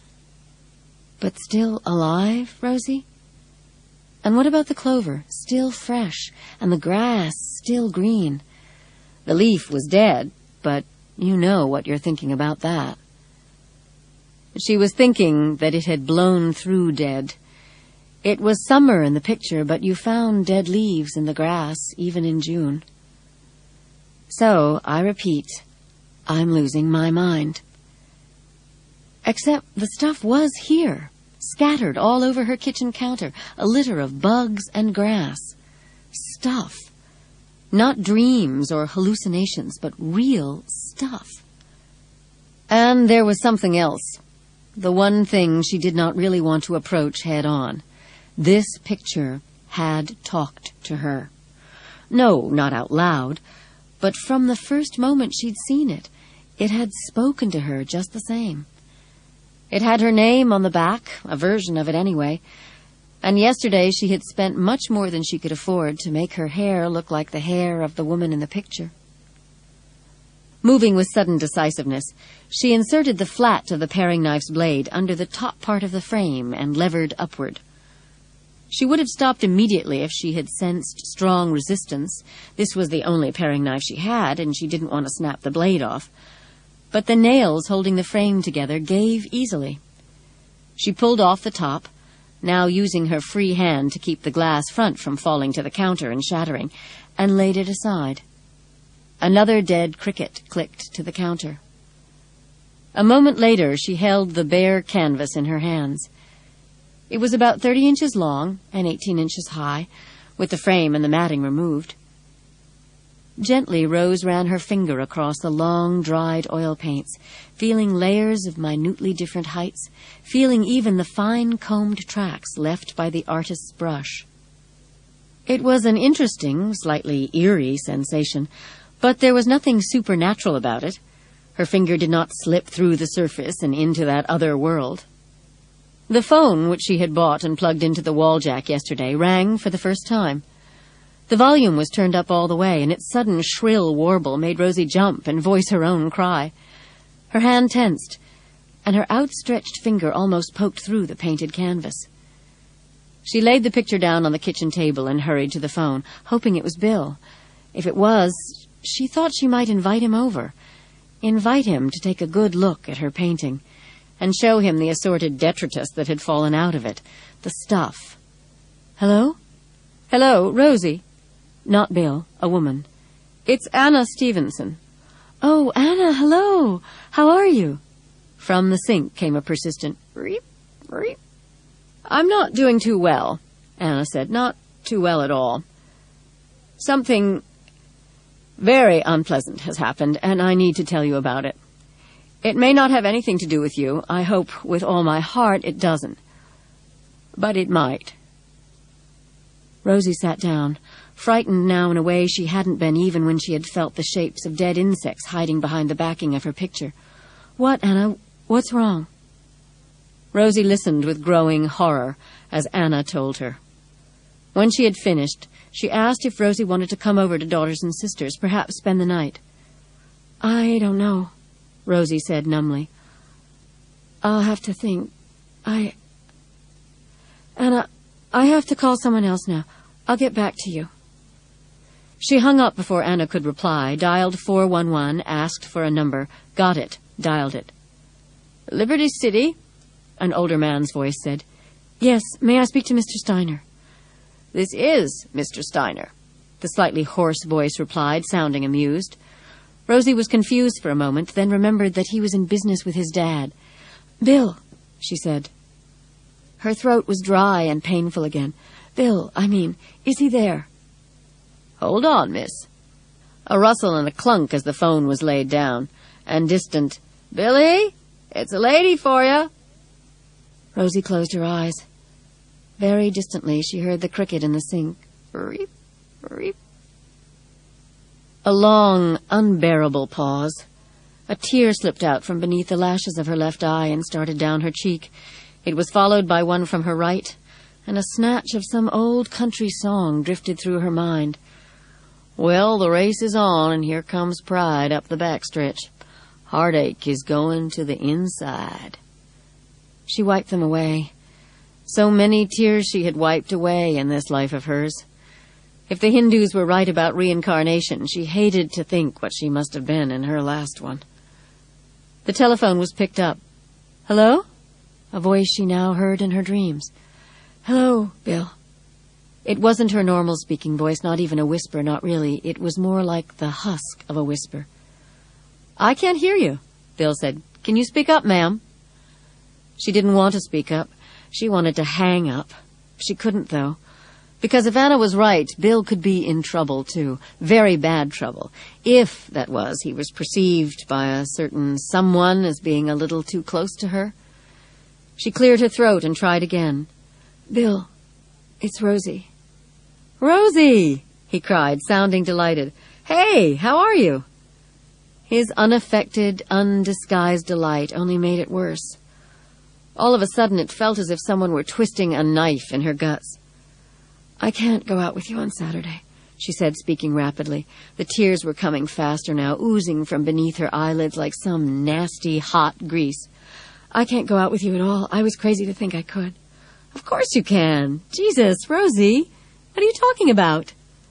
But still alive, Rosie? And what about the clover, still fresh, and the grass still green? The leaf was dead, but you know what you're thinking about that. She was thinking that it had blown through dead. It was summer in the picture, but you found dead leaves in the grass, even in June. So, I repeat, I'm losing my mind. Except the stuff was here, scattered all over her kitchen counter, a litter of bugs and grass. Stuff. Not dreams or hallucinations, but real stuff. And there was something else. The one thing she did not really want to approach head-on. This picture had talked to her. No, not out loud, but from the first moment she'd seen it, it had spoken to her just the same. It had her name on the back, a version of it anyway, and yesterday she had spent much more than she could afford to make her hair look like the hair of the woman in the picture. Moving with sudden decisiveness, she inserted the flat of the paring knife's blade under the top part of the frame and levered upward. She would have stopped immediately if she had sensed strong resistance. This was the only paring knife she had, and she didn't want to snap the blade off. But the nails holding the frame together gave easily. She pulled off the top, now using her free hand to keep the glass front from falling to the counter and shattering, and laid it aside. Another dead cricket clicked to the counter. A moment later, she held the bare canvas in her hands. It was about 30 inches long and 18 inches high, with the frame and the matting removed. Gently, Rose ran her finger across the long, dried oil paints, feeling layers of minutely different heights, feeling even the fine-combed tracks left by the artist's brush. It was an interesting, slightly eerie sensation, but there was nothing supernatural about it. Her finger did not slip through the surface and into that other world. The phone, which she had bought and plugged into the wall jack yesterday, rang for the first time. The volume was turned up all the way, and its sudden shrill warble made Rosie jump and voice her own cry. Her hand tensed, and her outstretched finger almost poked through the painted canvas. She laid the picture down on the kitchen table and hurried to the phone, hoping it was Bill. If it was, she thought she might invite him over. Invite him to take a good look at her painting, and show him the assorted detritus that had fallen out of it, the stuff. Hello? Hello, Rosie. Not Bill, a woman. It's Anna Stevenson. Oh, Anna, hello. How are you? From the sink came a persistent reep, reep. I'm not doing too well, Anna said. Not too well at all. Something very unpleasant has happened, and I need to tell you about it. It may not have anything to do with you. I hope with all my heart it doesn't. But it might. Rosie sat down, frightened now in a way she hadn't been even when she had felt the shapes of dead insects hiding behind the backing of her picture. What, Anna? What's wrong? Rosie listened with growing horror as Anna told her. When she had finished, she asked if Rosie wanted to come over to Daughters and Sisters, perhaps spend the night. I don't know, Rosie said numbly. I'll have to think. Anna, I have to call someone else now. I'll get back to you. She hung up before Anna could reply, dialed 411, asked for a number, got it, dialed it. Liberty City, an older man's voice said. Yes, may I speak to Mr. Steiner? This is Mr. Steiner, the slightly hoarse voice replied, sounding amused. Rosie was confused for a moment, then remembered that he was in business with his dad. Bill, she said. Her throat was dry and painful again. Bill, is he there? Hold on, miss. A rustle and a clunk as the phone was laid down, and distant, Billy, it's a lady for you. Rosie closed her eyes. Very distantly, she heard the cricket in the sink. Reep, reep. A long, unbearable pause. A tear slipped out from beneath the lashes of her left eye and started down her cheek. It was followed by one from her right, and a snatch of some old country song drifted through her mind. Well, the race is on, and here comes pride up the backstretch. Heartache is going to the inside. She wiped them away. So many tears she had wiped away in this life of hers. If the Hindus were right about reincarnation, she hated to think what she must have been in her last one. The telephone was picked up. Hello? A voice she now heard in her dreams. Hello, Bill. It wasn't her normal speaking voice, not even a whisper, not really. It was more like the husk of a whisper. I can't hear you, Bill said. Can you speak up, ma'am? She didn't want to speak up. She wanted to hang up. She couldn't, though. Because if Anna was right, Bill could be in trouble, too. Very bad trouble. If, that was, he was perceived by a certain someone as being a little too close to her. She cleared her throat and tried again. Bill, it's Rosie. Rosie! He cried, sounding delighted. Hey, how are you? His unaffected, undisguised delight only made it worse. All of a sudden it felt as if someone were twisting a knife in her guts. I can't go out with you on Saturday, she said, speaking rapidly. The tears were coming faster now, oozing from beneath her eyelids like some nasty, hot grease. I can't go out with you at all. I was crazy to think I could. Of course you can. Jesus, Rosie, what are you talking about?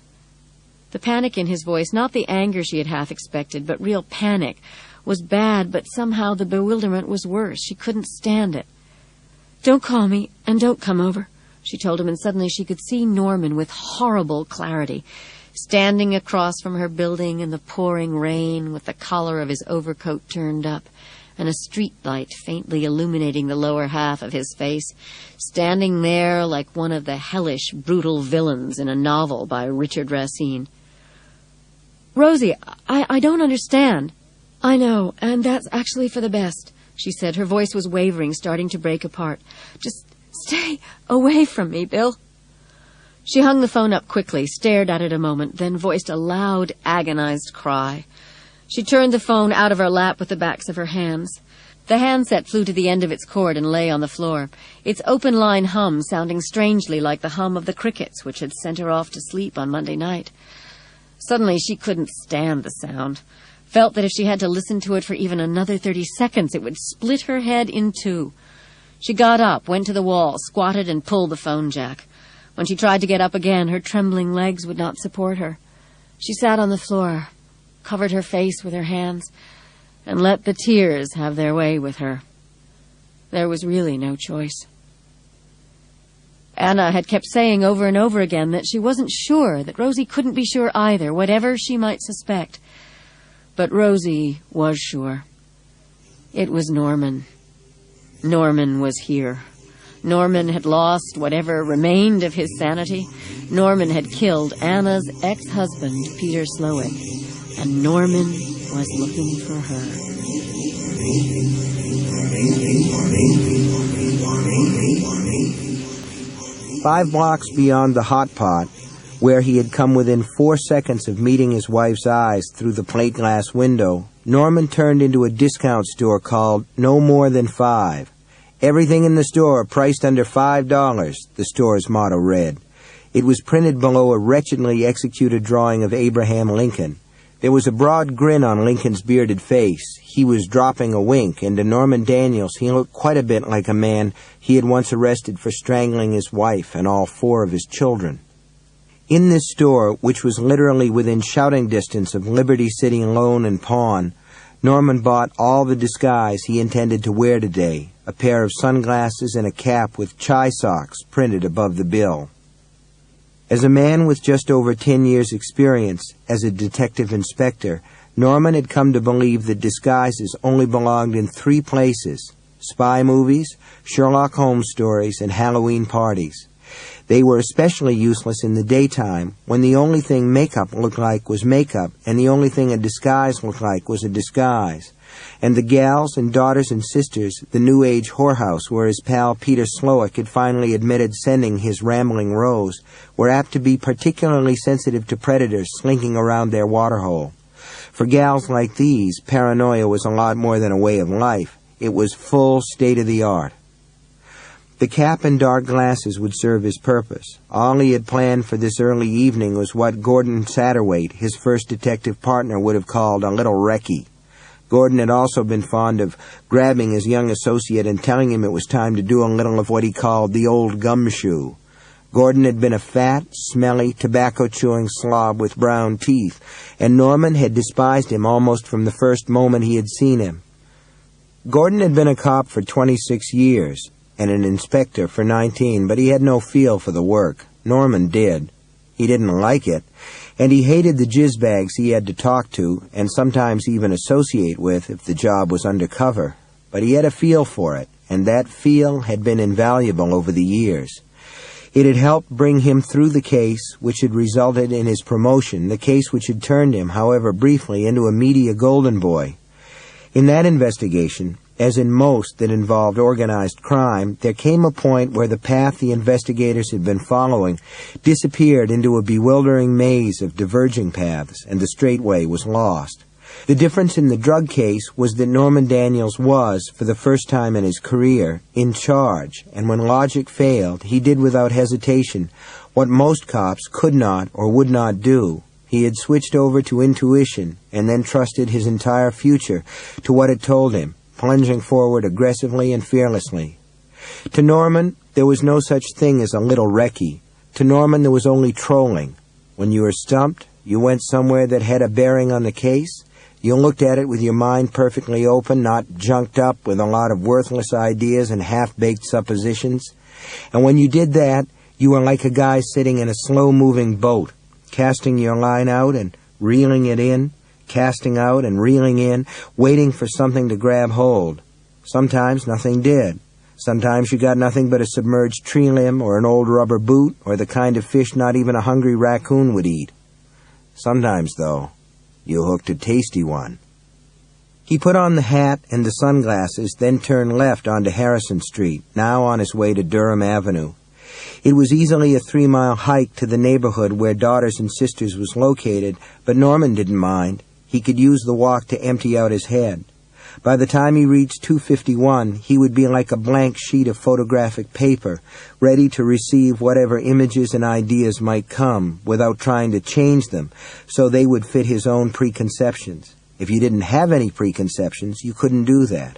The panic in his voice, not the anger she had half expected, but real panic, was bad, but somehow the bewilderment was worse. She couldn't stand it. Don't call me, and don't come over, she told him, and suddenly she could see Norman with horrible clarity, standing across from her building in the pouring rain with the collar of his overcoat turned up, and a street light faintly illuminating the lower half of his face, standing there like one of the hellish, brutal villains in a novel by Richard Racine. Rosie, I don't understand. I know, and that's actually for the best, she said. Her voice was wavering, starting to break apart. Just stay away from me, Bill. She hung the phone up quickly, stared at it a moment, then voiced a loud, agonized cry. She turned the phone out of her lap with the backs of her hands. The handset flew to the end of its cord and lay on the floor, its open-line hum sounding strangely like the hum of the crickets which had sent her off to sleep on Monday night. Suddenly she couldn't stand the sound, felt that if she had to listen to it for even another 30 seconds, it would split her head in two. She got up, went to the wall, squatted and pulled the phone jack. When she tried to get up again, her trembling legs would not support her. She sat on the floor, covered her face with her hands, and let the tears have their way with her. There was really no choice. Anna had kept saying over and over again that she wasn't sure, that Rosie couldn't be sure either, whatever she might suspect. But Rosie was sure. It was Norman. Norman was here. Norman had lost whatever remained of his sanity. Norman had killed Anna's ex-husband, Peter Slowick. And Norman was looking for her. 5 blocks beyond the hot pot, where he had come within 4 seconds of meeting his wife's eyes through the plate glass window, Norman turned into a discount store called No More Than 5. Everything in the store priced under $5, the store's motto read. It was printed below a wretchedly executed drawing of Abraham Lincoln. There was a broad grin on Lincoln's bearded face. He was dropping a wink, and to Norman Daniels he looked quite a bit like a man he had once arrested for strangling his wife and all 4 of his children. In this store, which was literally within shouting distance of Liberty City Loan and Pawn, Norman bought all the disguise he intended to wear today, a pair of sunglasses and a cap with chai socks printed above the bill. As a man with just over 10 years' experience as a detective inspector, Norman had come to believe that disguises only belonged in 3 places: spy movies, Sherlock Holmes stories, and Halloween parties. They were especially useless in the daytime, when the only thing makeup looked like was makeup, and the only thing a disguise looked like was a disguise. And the gals and daughters and sisters, the New Age whorehouse where his pal Peter Slowick had finally admitted sending his rambling Rose, were apt to be particularly sensitive to predators slinking around their waterhole. For gals like these, paranoia was a lot more than a way of life. It was full state-of-the-art. The cap and dark glasses would serve his purpose. All he had planned for this early evening was what Gordon Satterwhite, his first detective partner, would have called a little recce. Gordon had also been fond of grabbing his young associate and telling him it was time to do a little of what he called the old gumshoe. Gordon had been a fat, smelly, tobacco-chewing slob with brown teeth, and Norman had despised him almost from the first moment he had seen him. Gordon had been a cop for 26 years, and an inspector for 19, but he had no feel for the work. Norman did. He didn't like it, and he hated the jizzbags he had to talk to, and sometimes even associate with if the job was undercover. But he had a feel for it, and that feel had been invaluable over the years. It had helped bring him through the case which had resulted in his promotion, the case which had turned him, however briefly, into a media golden boy. In that investigation, as in most that involved organized crime, there came a point where the path the investigators had been following disappeared into a bewildering maze of diverging paths, and the straight way was lost. The difference in the drug case was that Norman Daniels was, for the first time in his career, in charge, and when logic failed, he did without hesitation what most cops could not or would not do. He had switched over to intuition and then trusted his entire future to what it told him, plunging forward aggressively and fearlessly. To Norman, there was no such thing as a little recce. To Norman, there was only trolling. When you were stumped, you went somewhere that had a bearing on the case. You looked at it with your mind perfectly open, not junked up with a lot of worthless ideas and half-baked suppositions. And when you did that, you were like a guy sitting in a slow-moving boat, casting your line out and reeling it in, casting out and reeling in, waiting for something to grab hold. Sometimes nothing did. Sometimes you got nothing but a submerged tree limb or an old rubber boot or the kind of fish not even a hungry raccoon would eat. Sometimes, though, you hooked a tasty one. He put on the hat and the sunglasses, then turned left onto Harrison Street, now on his way to Durham Avenue. It was easily a 3-mile hike to the neighborhood where Daughters and Sisters was located, but Norman didn't mind. He could use the walk to empty out his head. By the time he reached 251, he would be like a blank sheet of photographic paper, ready to receive whatever images and ideas might come without trying to change them so they would fit his own preconceptions. If you didn't have any preconceptions, you couldn't do that.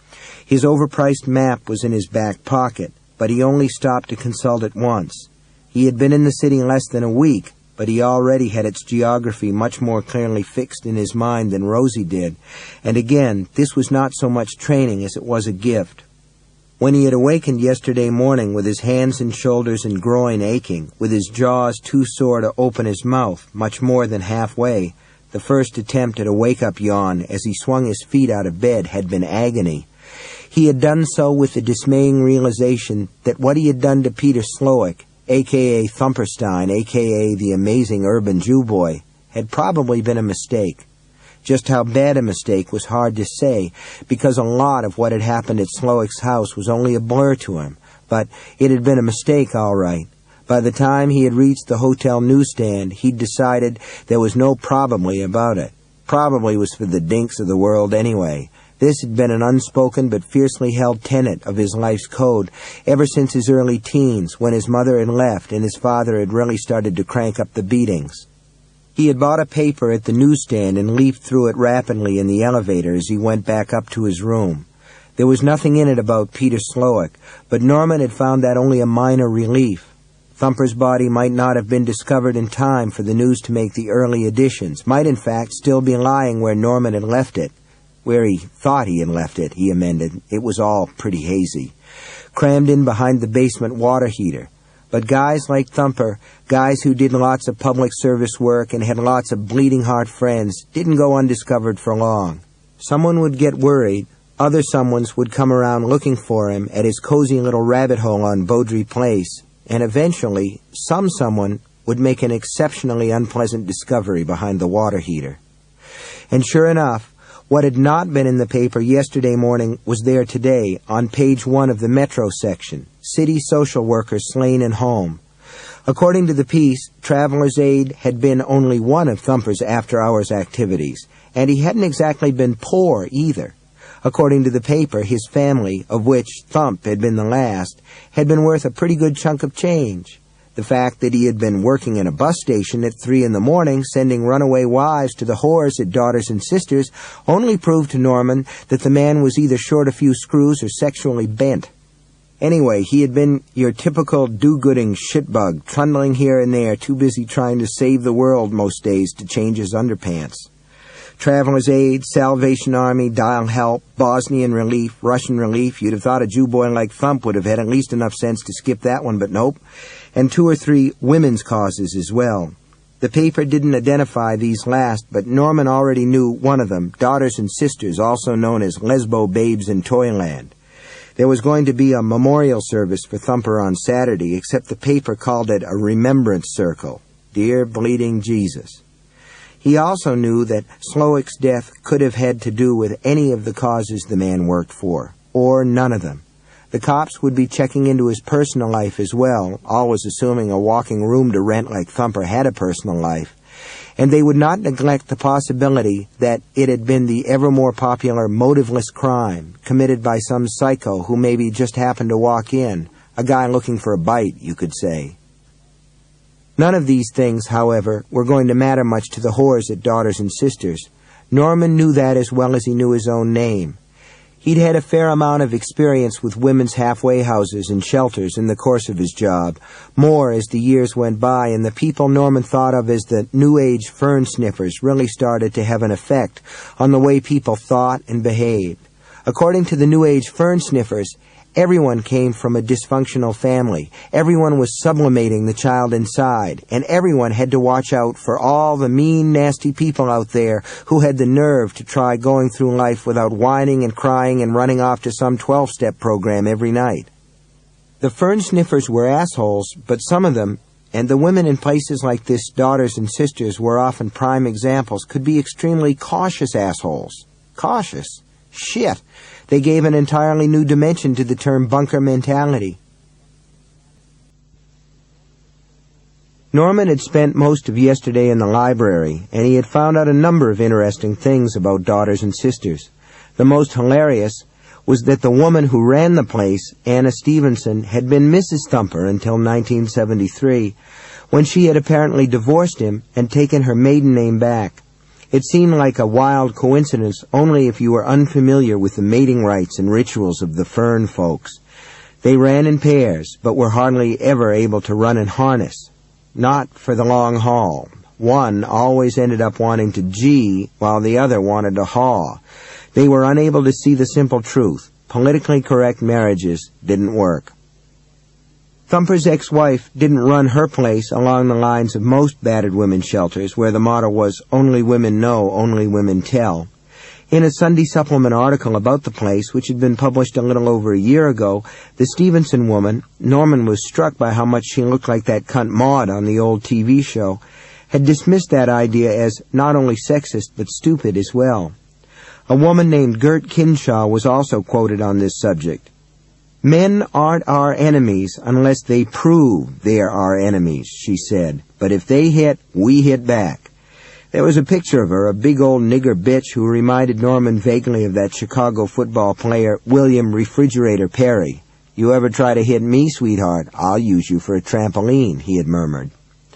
His overpriced map was in his back pocket, but he only stopped to consult it once. He had been in the city less than a week, but he already had its geography much more clearly fixed in his mind than Rosie did, and again, this was not so much training as it was a gift. When he had awakened yesterday morning with his hands and shoulders and groin aching, with his jaws too sore to open his mouth, much more than halfway, the first attempt at a wake-up yawn as he swung his feet out of bed had been agony. He had done so with the dismaying realization that what he had done to Peter Slowick, a.k.a. Thumperstein, a.k.a. the amazing urban Jew boy, had probably been a mistake. Just how bad a mistake was hard to say, because a lot of what had happened at Slowick's house was only a blur to him, but it had been a mistake, all right. By the time he had reached the hotel newsstand, he'd decided there was no probably about it. Probably was for the dinks of the world anyway. This had been an unspoken but fiercely held tenet of his life's code ever since his early teens, when his mother had left and his father had really started to crank up the beatings. He had bought a paper at the newsstand and leafed through it rapidly in the elevator as he went back up to his room. There was nothing in it about Peter Slowick, but Norman had found that only a minor relief. Thumper's body might not have been discovered in time for the news to make the early editions, might in fact still be lying where Norman had left it. Where he thought he had left it, he amended. It was all pretty hazy. Crammed in behind the basement water heater. But guys like Thumper, guys who did lots of public service work and had lots of bleeding heart friends, didn't go undiscovered for long. Someone would get worried. Other someones would come around looking for him at his cozy little rabbit hole on Beaudry Place. And eventually, someone would make an exceptionally unpleasant discovery behind the water heater. And sure enough, What had not been in the paper yesterday morning was there today, on page 1 of the Metro section. City social workers slain in home. According to the piece, Traveler's Aid had been only one of Thumper's after-hours activities, and he hadn't exactly been poor either. According to the paper, his family, of which Thump had been the last, had been worth a pretty good chunk of change. The fact that he had been working in a bus station at 3 in the morning, sending runaway wives to the whores at Daughters and Sisters, only proved to Norman that the man was either short a few screws or sexually bent. Anyway, he had been your typical do-gooding shitbug, trundling here and there, too busy trying to save the world most days to change his underpants. Traveler's Aid, Salvation Army, Dial Help, Bosnian Relief, Russian Relief. You'd have thought a Jew boy like Thump would have had at least enough sense to skip that one, but nope. And 2 or 3 women's causes as well. The paper didn't identify these last, but Norman already knew one of them, Daughters and Sisters, also known as Lesbo Babes in Toyland. There was going to be a memorial service for Thumper on Saturday, except the paper called it a remembrance circle. Dear bleeding Jesus. He also knew that Slowick's death could have had to do with any of the causes the man worked for, or none of them. The cops would be checking into his personal life as well, always assuming a walking room to rent like Thumper had a personal life, and they would not neglect the possibility that it had been the ever more popular motiveless crime committed by some psycho who maybe just happened to walk in, a guy looking for a bite, you could say. None of these things, however, were going to matter much to the whores at Daughters and Sisters. Norman knew that as well as he knew his own name. He'd had a fair amount of experience with women's halfway houses and shelters in the course of his job, more as the years went by, and the people Norman thought of as the New Age fern sniffers really started to have an effect on the way people thought and behaved. According to the New Age fern sniffers, everyone came from a dysfunctional family. Everyone was sublimating the child inside, and everyone had to watch out for all the mean, nasty people out there who had the nerve to try going through life without whining and crying and running off to some 12-step program every night. The fern sniffers were assholes, but some of them, and the women in places like this, Daughters and Sisters, were often prime examples, could be extremely cautious assholes. Cautious? Shit! They gave an entirely new dimension to the term bunker mentality. Norman had spent most of yesterday in the library, and he had found out a number of interesting things about Daughters and Sisters. The most hilarious was that the woman who ran the place, Anna Stevenson, had been Mrs. Thumper until 1973, when she had apparently divorced him and taken her maiden name back. It seemed like a wild coincidence only if you were unfamiliar with the mating rites and rituals of the fern folks. They ran in pairs, but were hardly ever able to run in harness. Not for the long haul. One always ended up wanting to gee, while the other wanted to haw. They were unable to see the simple truth. Politically correct marriages didn't work. Thumper's ex-wife didn't run her place along the lines of most battered women's shelters, where the motto was, only women know, only women tell. In a Sunday supplement article about the place, which had been published a little over a year ago, the Stevenson woman, Norman was struck by how much she looked like that cunt Maud on the old TV show, had dismissed that idea as not only sexist but stupid as well. A woman named Gert Kinshaw was also quoted on this subject. Men aren't our enemies unless they prove they're our enemies, she said. But if they hit, we hit back. There was a picture of her, a big old nigger bitch who reminded Norman vaguely of that Chicago football player, William Refrigerator Perry. You ever try to hit me, sweetheart, I'll use you for a trampoline, he had murmured.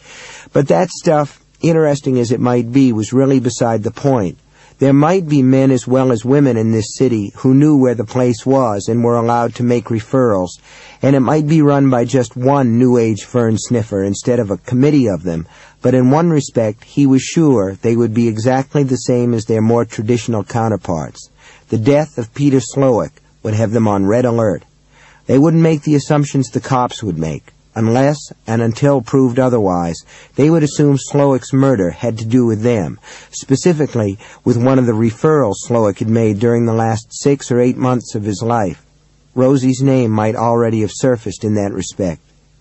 But that stuff, interesting as it might be, was really beside the point. There might be men as well as women in this city who knew where the place was and were allowed to make referrals, and it might be run by just one New Age fern sniffer instead of a committee of them, but in one respect he was sure they would be exactly the same as their more traditional counterparts. The death of Peter Slowick would have them on red alert. They wouldn't make the assumptions the cops would make. Unless and until proved otherwise, they would assume Slowick's murder had to do with them, specifically with one of the referrals Slowick had made during the last 6 or 8 months of his life. Rosie's name might already have surfaced in that respect.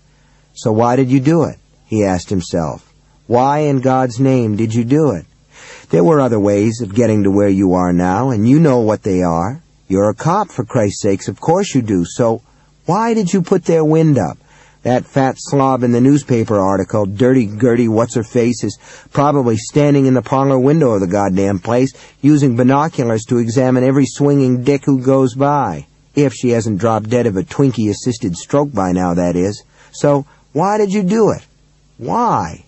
So why did you do it? He asked himself. Why in God's name did you do it? There were other ways of getting to where you are now, and you know what they are. You're a cop, for Christ's sakes, of course you do. So why did you put their wind up? That fat slob in the newspaper article, Dirty Gertie What's-Her-Face, is probably standing in the parlor window of the goddamn place, using binoculars to examine every swinging dick who goes by. If she hasn't dropped dead of a Twinkie-assisted stroke by now, that is. So why did you do it? Why?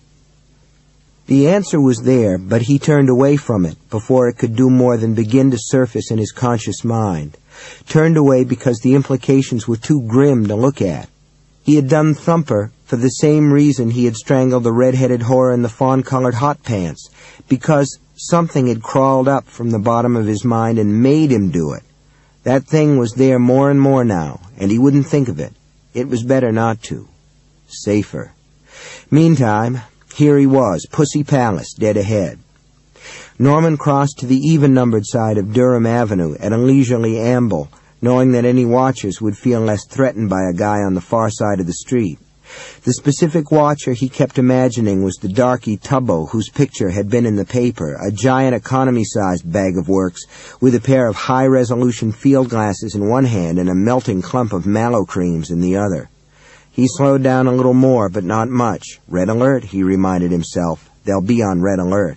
The answer was there, but he turned away from it before it could do more than begin to surface in his conscious mind. Turned away because the implications were too grim to look at. He had done Thumper for the same reason he had strangled the red-headed whore in the fawn-colored hot pants, because something had crawled up from the bottom of his mind and made him do it. That thing was there more and more now, and he wouldn't think of it. It was better not to. Safer. Meantime, here he was, Pussy Palace, dead ahead. Norman crossed to the even-numbered side of Durham Avenue at a leisurely amble, knowing that any watchers would feel less threatened by a guy on the far side of the street. The specific watcher he kept imagining was the darky Tubbo whose picture had been in the paper, a giant economy-sized bag of works with a pair of high-resolution field glasses in one hand and a melting clump of mallow creams in the other. He slowed down a little more, but not much. Red alert, he reminded himself. They'll be on red alert.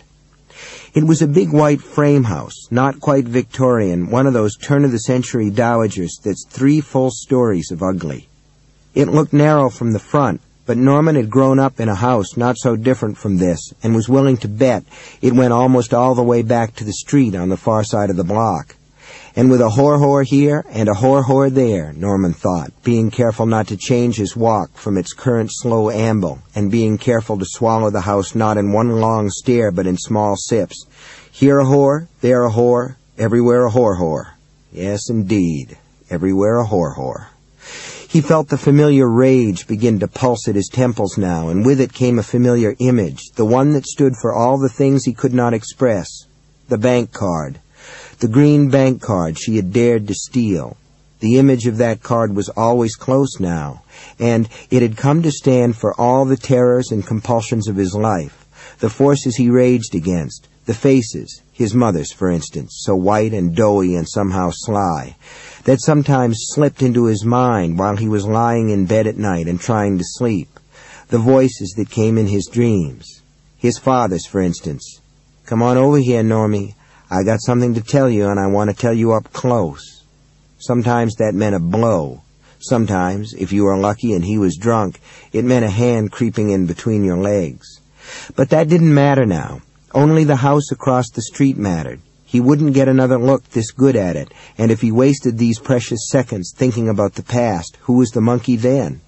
It was a big white frame house, not quite Victorian, one of those turn-of-the-century dowagers that's 3 full stories of ugly. It looked narrow from the front, but Norman had grown up in a house not so different from this, and was willing to bet it went almost all the way back to the street on the far side of the block. And with a whore here and a whore there, Norman thought, being careful not to change his walk from its current slow amble, and being careful to swallow the house not in one long stare but in small sips. Here a whore, there a whore, everywhere a whore. Yes, indeed, everywhere a whore. He felt the familiar rage begin to pulse at his temples now, and with it came a familiar image, the one that stood for all the things he could not express. The bank card. The green bank card she had dared to steal. The image of that card was always close now, and it had come to stand for all the terrors and compulsions of his life, the forces he raged against, the faces, his mother's, for instance, so white and doughy and somehow sly, that sometimes slipped into his mind while he was lying in bed at night and trying to sleep, the voices that came in his dreams. His father's, for instance. Come on over here, Normie. I got something to tell you, and I want to tell you up close. Sometimes that meant a blow. Sometimes, if you were lucky and he was drunk, it meant a hand creeping in between your legs. But that didn't matter now. Only the house across the street mattered. He wouldn't get another look this good at it, and if he wasted these precious seconds thinking about the past, who was the monkey then?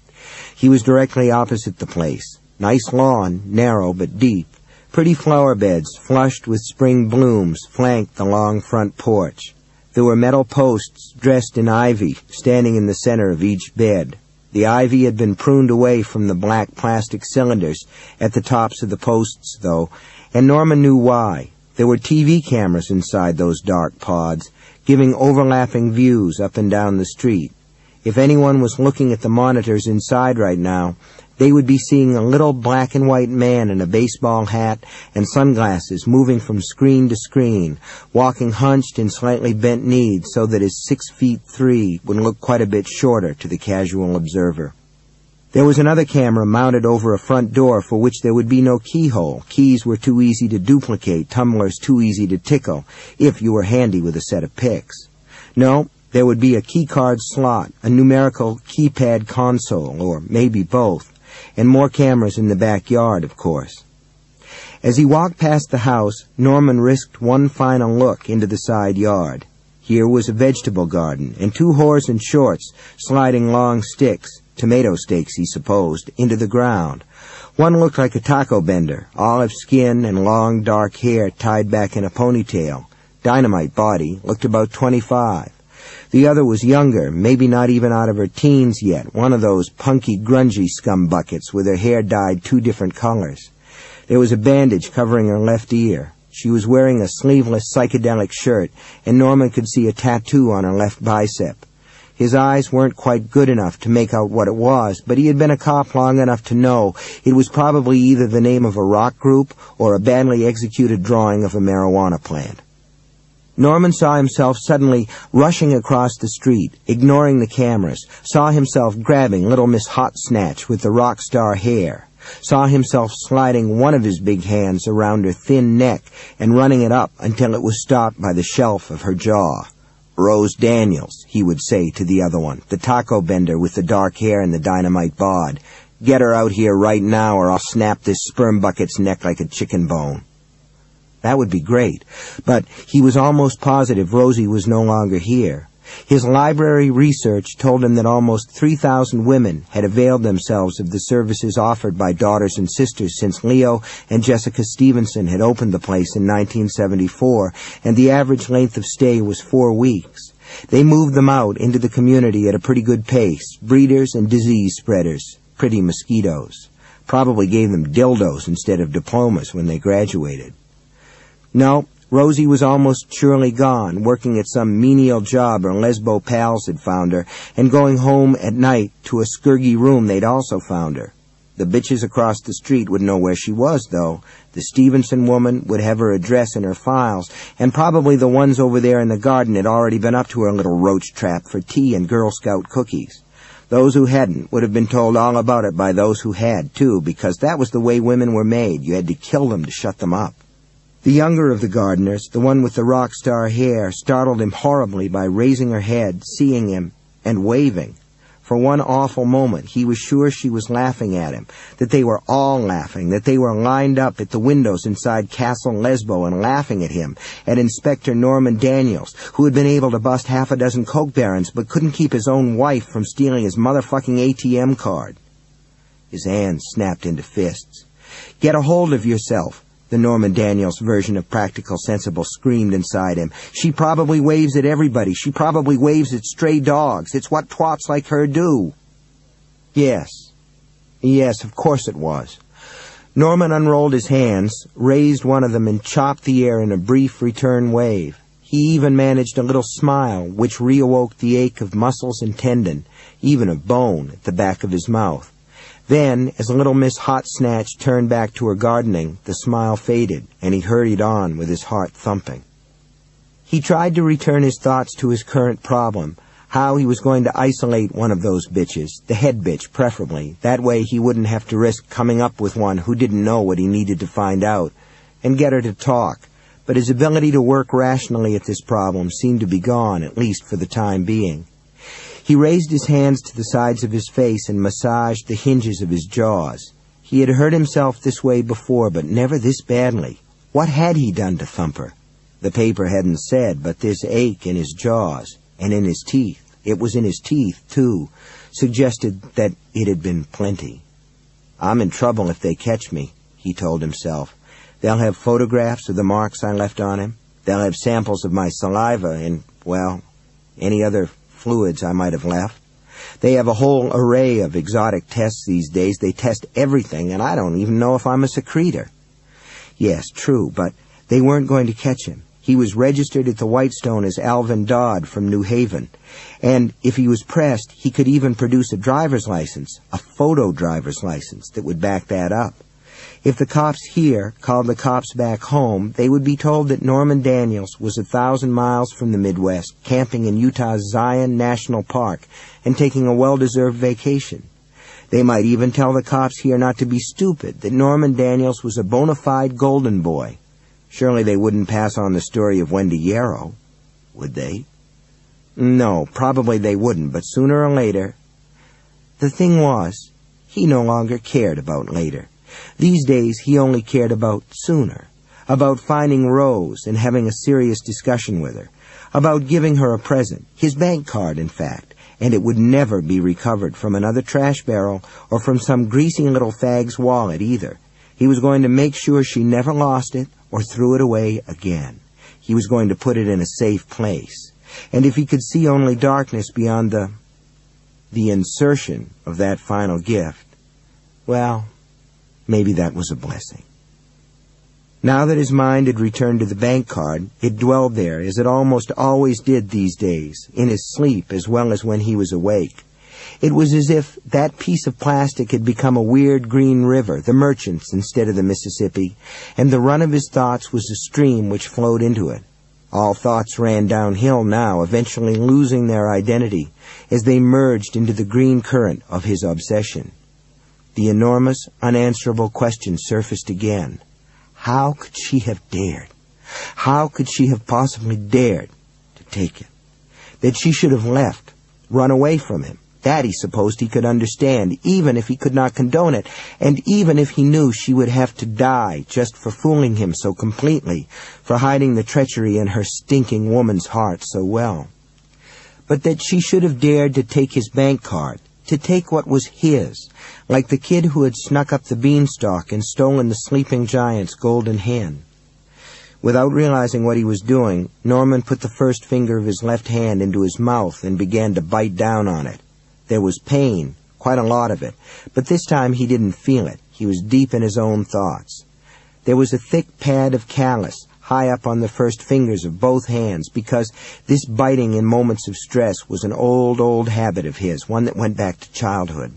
He was directly opposite the place. Nice lawn, narrow but deep. Pretty flower beds, flushed with spring blooms, flanked the long front porch. There were metal posts dressed in ivy standing in the center of each bed. The ivy had been pruned away from the black plastic cylinders at the tops of the posts, though, and Norman knew why. There were TV cameras inside those dark pods, giving overlapping views up and down the street. If anyone was looking at the monitors inside right now, they would be seeing a little black and white man in a baseball hat and sunglasses moving from screen to screen, walking hunched and slightly bent kneed so that his 6'3" would look quite a bit shorter to the casual observer. There was another camera mounted over a front door for which there would be no keyhole. Keys were too easy to duplicate, tumblers too easy to tickle, if you were handy with a set of picks. No, there would be a keycard slot, a numerical keypad console, or maybe both, and more cameras in the backyard, of course. As he walked past the house, Norman risked one final look into the side yard. Here was a vegetable garden, and 2 whores in shorts sliding long sticks, tomato stakes he supposed, into the ground. One looked like a taco bender, olive skin and long dark hair tied back in a ponytail. Dynamite body, looked about 25. The other was younger, maybe not even out of her teens yet, one of those punky, grungy scumbuckets with her hair dyed 2 different colors. There was a bandage covering her left ear. She was wearing a sleeveless psychedelic shirt, and Norman could see a tattoo on her left bicep. His eyes weren't quite good enough to make out what it was, but he had been a cop long enough to know it was probably either the name of a rock group or a badly executed drawing of a marijuana plant. Norman saw himself suddenly rushing across the street, ignoring the cameras, saw himself grabbing little Miss Hot Snatch with the rock star hair, saw himself sliding one of his big hands around her thin neck and running it up until it was stopped by the shelf of her jaw. "Rose Daniels," he would say to the other one, the taco bender with the dark hair and the dynamite bod. "Get her out here right now or I'll snap this sperm bucket's neck like a chicken bone." That would be great, but he was almost positive Rosie was no longer here. His library research told him that almost 3,000 women had availed themselves of the services offered by Daughters and Sisters since Leo and Jessica Stevenson had opened the place in 1974, and the average length of stay was 4 weeks. They moved them out into the community at a pretty good pace, breeders and disease spreaders, pretty mosquitoes. Probably gave them dildos instead of diplomas when they graduated. No, Rosie was almost surely gone, working at some menial job her lesbo pals had found her, and going home at night to a scurgy room they'd also found her. The bitches across the street would know where she was, though. The Stevenson woman would have her address in her files, and probably the ones over there in the garden had already been up to her little roach trap for tea and Girl Scout cookies. Those who hadn't would have been told all about it by those who had, too, because that was the way women were made. You had to kill them to shut them up. The younger of the gardeners, the one with the rock star hair, startled him horribly by raising her head, seeing him, and waving. For one awful moment, he was sure she was laughing at him, that they were all laughing, that they were lined up at the windows inside Castle Lesbo and laughing at him, at Inspector Norman Daniels, who had been able to bust 6 coke barons but couldn't keep his own wife from stealing his motherfucking ATM card. His hands snapped into fists. "Get a hold of yourself," the Norman Daniels version of Practical Sensible screamed inside him. "She probably waves at everybody. She probably waves at stray dogs. It's what twats like her do." Yes, of course it was. Norman unrolled his hands, raised one of them, and chopped the air in a brief return wave. He even managed a little smile, which reawoke the ache of muscles and tendon, even of bone, at the back of his mouth. Then, as little Miss Hot Snatch turned back to her gardening, the smile faded, and he hurried on with his heart thumping. He tried to return his thoughts to his current problem, how he was going to isolate one of those bitches, the head bitch preferably. That way he wouldn't have to risk coming up with one who didn't know what he needed to find out, and get her to talk. But his ability to work rationally at this problem seemed to be gone, at least for the time being. He raised his hands to the sides of his face and massaged the hinges of his jaws. He had hurt himself this way before, but never this badly. What had he done to Thumper? The paper hadn't said, but this ache in his jaws and in his teeth, it was in his teeth, too, suggested that it had been plenty. "I'm in trouble if they catch me," he told himself. "They'll have photographs of the marks I left on him. They'll have samples of my saliva and, well, any other fluids I might have left. They have a whole array of exotic tests these days. They test everything, and I don't even know if I'm a secretor." Yes, true, but they weren't going to catch him. He was registered at the Whitestone as Alvin Dodd from New Haven, and if he was pressed, he could even produce a driver's license, a photo driver's license, that would back that up. If the cops here called the cops back home, they would be told that Norman Daniels was 1,000 miles from the Midwest, camping in Utah's Zion National Park and taking a well-deserved vacation. They might even tell the cops here not to be stupid, that Norman Daniels was a bona fide golden boy. Surely they wouldn't pass on the story of Wendy Yarrow, would they? No, probably they wouldn't, but sooner or later... The thing was, he no longer cared about later. These days he only cared about sooner, about finding Rose and having a serious discussion with her, about giving her a present, his bank card, in fact, and it would never be recovered from another trash barrel or from some greasy little fag's wallet either. He was going to make sure she never lost it or threw it away again. He was going to put it in a safe place. And if he could see only darkness beyond the insertion of that final gift, well, maybe that was a blessing. Now that his mind had returned to the bank card, it dwelled there, as it almost always did these days, in his sleep as well as when he was awake. It was as if that piece of plastic had become a weird green river, the Merchants instead of the Mississippi, and the run of his thoughts was a stream which flowed into it. All thoughts ran downhill now, eventually losing their identity as they merged into the green current of his obsession. The enormous, unanswerable question surfaced again. How could she have dared? How could she have possibly dared to take it? That she should have left, run away from him. That he supposed he could understand, even if he could not condone it, and even if he knew she would have to die just for fooling him so completely, for hiding the treachery in her stinking woman's heart so well. But that she should have dared to take his bank card, to take what was his, like the kid who had snuck up the beanstalk and stolen the sleeping giant's golden hen. Without realizing what he was doing, Norman put the first finger of his left hand into his mouth and began to bite down on it. There was pain, quite a lot of it, but this time he didn't feel it. He was deep in his own thoughts. There was a thick pad of callus high up on the first fingers of both hands, because this biting in moments of stress was an old habit of his, one that went back to childhood.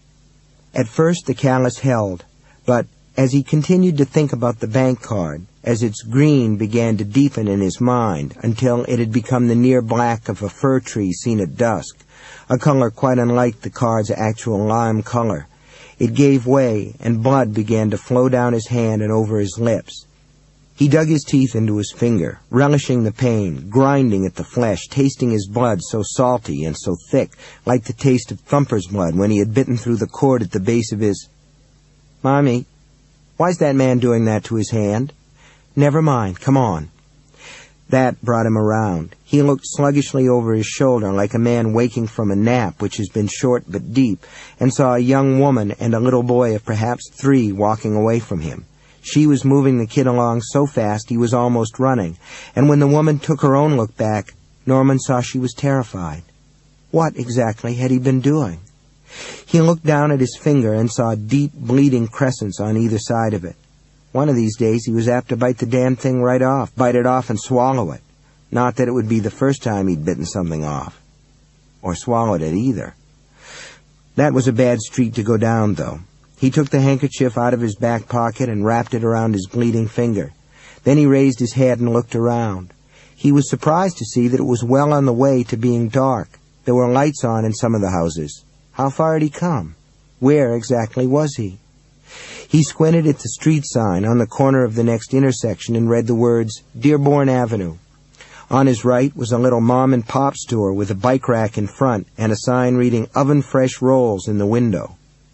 At first the callus held, but as he continued to think about the bank card, as its green began to deepen in his mind until it had become the near black of a fir tree seen at dusk, a color quite unlike the card's actual lime color, it gave way and blood began to flow down his hand and over his lips. He dug his teeth into his finger, relishing the pain, grinding at the flesh, tasting his blood so salty and so thick, like the taste of Thumper's blood when he had bitten through the cord at the base of his... "Mommy, why's that man doing that to his hand?" "Never mind, come on." That brought him around. He looked sluggishly over his shoulder like a man waking from a nap which has been short but deep, and saw a young woman and a little boy of perhaps 3 walking away from him. She was moving the kid along so fast he was almost running, and when the woman took her own look back, Norman saw she was terrified. What exactly had he been doing? He looked down at his finger and saw deep bleeding crescents on either side of it. One of these days he was apt to bite the damn thing right off, bite it off and swallow it. Not that it would be the first time he'd bitten something off. Or swallowed it either. That was a bad street to go down, though. He took the handkerchief out of his back pocket and wrapped it around his bleeding finger. Then he raised his head and looked around. He was surprised to see that it was well on the way to being dark. There were lights on in some of the houses. How far had he come? Where exactly was he? He squinted at the street sign on the corner of the next intersection and read the words, Dearborn Avenue. On his right was a little mom-and-pop store with a bike rack in front and a sign reading Oven Fresh Rolls in the window.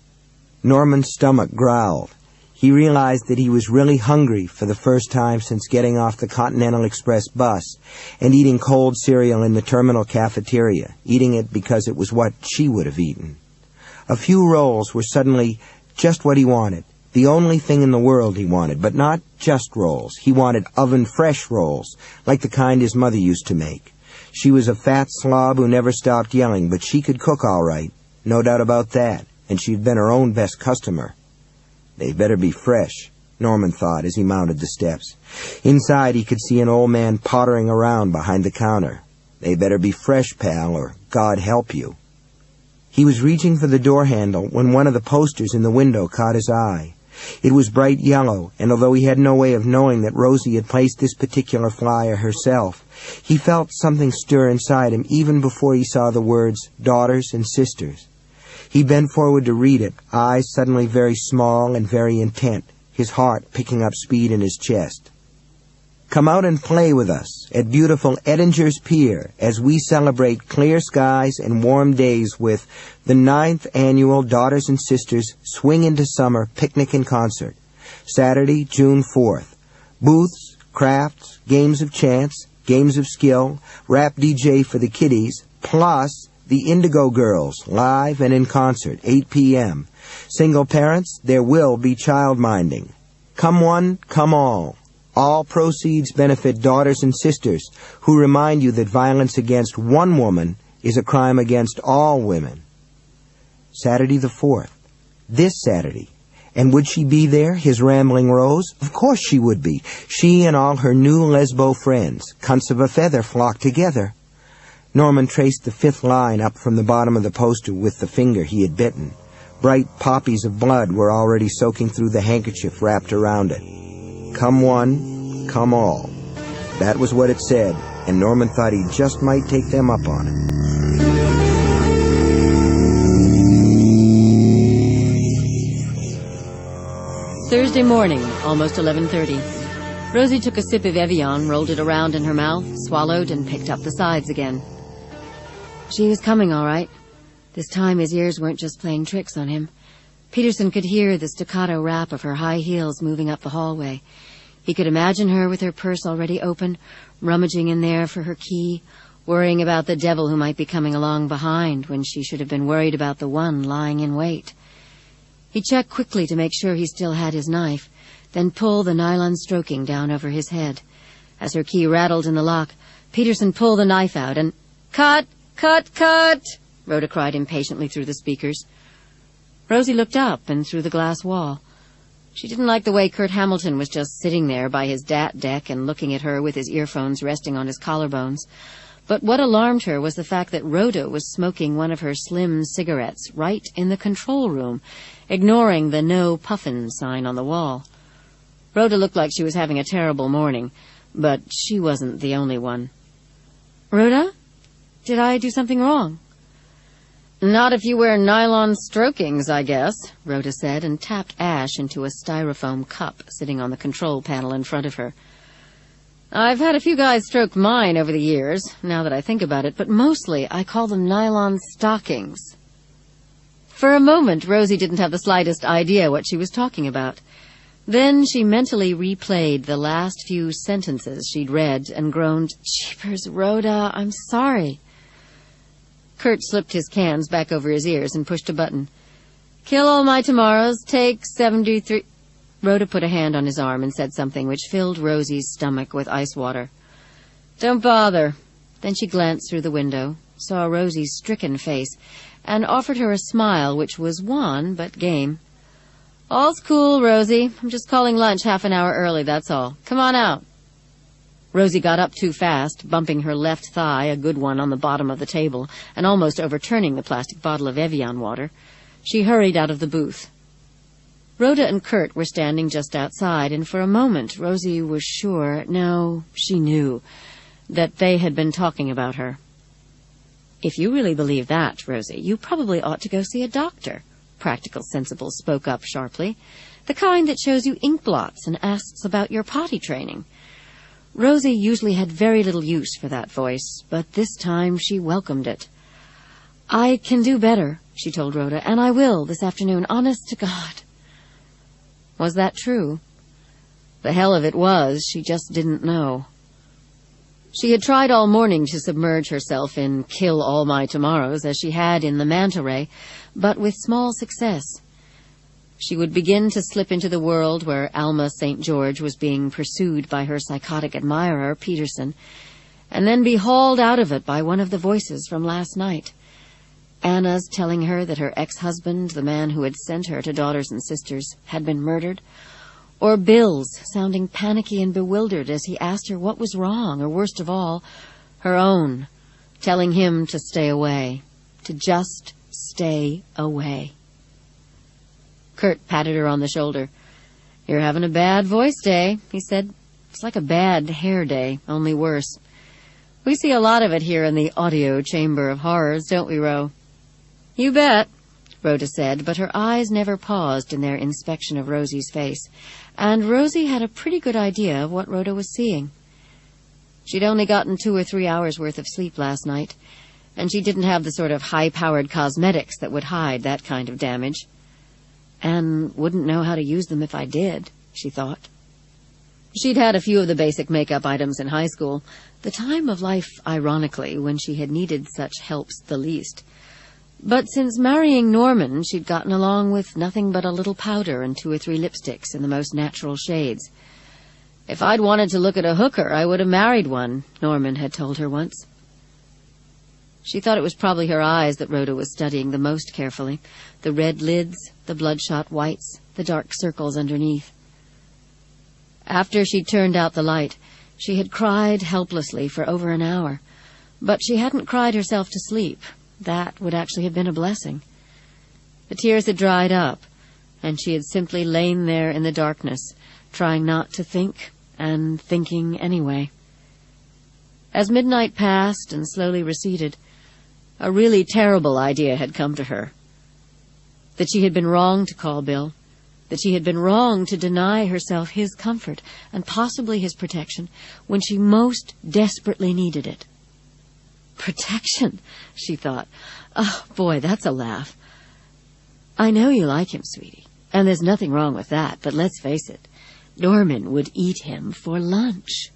Norman's stomach growled. He realized that he was really hungry for the first time since getting off the Continental Express bus and eating cold cereal in the terminal cafeteria, eating it because it was what she would have eaten. A few rolls were suddenly just what he wanted. The only thing in the world he wanted, but not just rolls. He wanted oven-fresh rolls, like the kind his mother used to make. She was a fat slob who never stopped yelling, but she could cook all right, no doubt about that, and she'd been her own best customer. They better be fresh, Norman thought as he mounted the steps. Inside he could see an old man pottering around behind the counter. They better be fresh, pal, or God help you. He was reaching for the door handle when one of the posters in the window caught his eye. It was bright yellow, and although he had no way of knowing that Rosie had placed this particular flyer herself, he felt something stir inside him even before he saw the words Daughters and Sisters. He bent forward to read it, eyes suddenly very small and very intent, his heart picking up speed in his chest. Come out and play with us at beautiful Edinger's Pier as we celebrate clear skies and warm days with the 9th Annual Daughters and Sisters Swing into Summer Picnic and Concert, Saturday, June 4th. Booths, crafts, games of chance, games of skill, rap DJ for the kiddies, plus the Indigo Girls, live and in concert, 8 p.m. Single parents, there will be child minding. Come one, come all. All proceeds benefit Daughters and Sisters, who remind you that violence against one woman is a crime against all women. Saturday the 4th. This Saturday, And would she be there, his rambling Rose? Of course she would be. She and all her new Lesbo friends, cunts of a feather, flocked together. Norman traced the 5th line up from the bottom of the poster with the finger he had bitten. Bright poppies of blood were already soaking through the handkerchief wrapped around it. Come one, come all. That was what it said, and Norman thought he just might take them up on it. Thursday morning, almost 11:30. Rosie took a sip of Evian, rolled it around in her mouth, swallowed, and picked up the sides again. She was coming, all right. This time his ears weren't just playing tricks on him. Peterson could hear the staccato rap of her high heels moving up the hallway. He could imagine her with her purse already open, rummaging in there for her key, worrying about the devil who might be coming along behind when she should have been worried about the one lying in wait. He checked quickly to make sure he still had his knife, then pulled the nylon stroking down over his head. As her key rattled in the lock, Peterson pulled the knife out and, "Cut! Cut! Cut!" Rhoda cried impatiently through the speakers. Rosie looked up and through the glass wall. She didn't like the way Kurt Hamilton was just sitting there by his DAT deck and looking at her with his earphones resting on his collarbones. But what alarmed her was the fact that Rhoda was smoking one of her slim cigarettes right in the control room, ignoring the "no puffin" sign on the wall. Rhoda looked like she was having a terrible morning, but she wasn't the only one. "Rhoda? Did I do something wrong?" "Not if you wear nylon strokings, I guess," Rhoda said, and tapped ash into a styrofoam cup sitting on the control panel in front of her. "I've had a few guys stroke mine over the years, now that I think about it, but mostly I call them nylon stockings." For a moment, Rosie didn't have the slightest idea what she was talking about. Then she mentally replayed the last few sentences she'd read and groaned, "Jeepers, Rhoda, I'm sorry." Kurt slipped his cans back over his ears and pushed a button. "Kill All My Tomorrows, take 73... Rhoda put a hand on his arm and said something which filled Rosie's stomach with ice water. "Don't bother." Then she glanced through the window, saw Rosie's stricken face, and offered her a smile which was wan but game. "All's cool, Rosie. I'm just calling lunch half an hour early, that's all. Come on out." Rosie got up too fast, bumping her left thigh, a good one, on the bottom of the table, and almost overturning the plastic bottle of Evian water. She hurried out of the booth. Rhoda and Kurt were standing just outside, and for a moment Rosie was sure, no, she knew, that they had been talking about her. "If you really believe that, Rosie, you probably ought to go see a doctor," Practical Sensible spoke up sharply. "The kind that shows you ink blots and asks about your potty training." Rosie usually had very little use for that voice, but this time she welcomed it. "I can do better," she told Rhoda, "and I will this afternoon, honest to God." Was that true? The hell of it was, she just didn't know. She had tried all morning to submerge herself in Kill All My Tomorrows, as she had in The Manta Ray, but with small success. She would begin to slip into the world where Alma St. George was being pursued by her psychotic admirer, Peterson, and then be hauled out of it by one of the voices from last night. Anna's telling her that her ex-husband, the man who had sent her to Daughters and Sisters, had been murdered, or Bill's sounding panicky and bewildered as he asked her what was wrong, or worst of all, her own, telling him to stay away, to just stay away. Kurt patted her on the shoulder. "You're having a bad voice day," he said. "It's like a bad hair day, only worse. We see a lot of it here in the audio chamber of horrors, don't we, Ro?" "You bet," Rhoda said, but her eyes never paused in their inspection of Rosie's face, and Rosie had a pretty good idea of what Rhoda was seeing. She'd only gotten 2 or 3 hours' worth of sleep last night, and she didn't have the sort of high-powered cosmetics that would hide that kind of damage. And wouldn't know how to use them if I did, she thought. She'd had a few of the basic makeup items in high school, the time of life, ironically, when she had needed such helps the least. But since marrying Norman, she'd gotten along with nothing but a little powder and 2 or 3 lipsticks in the most natural shades. "If I'd wanted to look at a hooker, I would have married one," Norman had told her once. She thought it was probably her eyes that Rhoda was studying the most carefully, the red lids, the bloodshot whites, the dark circles underneath. After she'd turned out the light, she had cried helplessly for over an hour, but she hadn't cried herself to sleep. That would actually have been a blessing. The tears had dried up, and she had simply lain there in the darkness, trying not to think, and thinking anyway. As midnight passed and slowly receded, a really terrible idea had come to her. That she had been wrong to call Bill, that she had been wrong to deny herself his comfort and possibly his protection when she most desperately needed it. Protection, she thought. Oh, boy, that's a laugh. I know you like him, sweetie, and there's nothing wrong with that, but let's face it, Norman would eat him for lunch.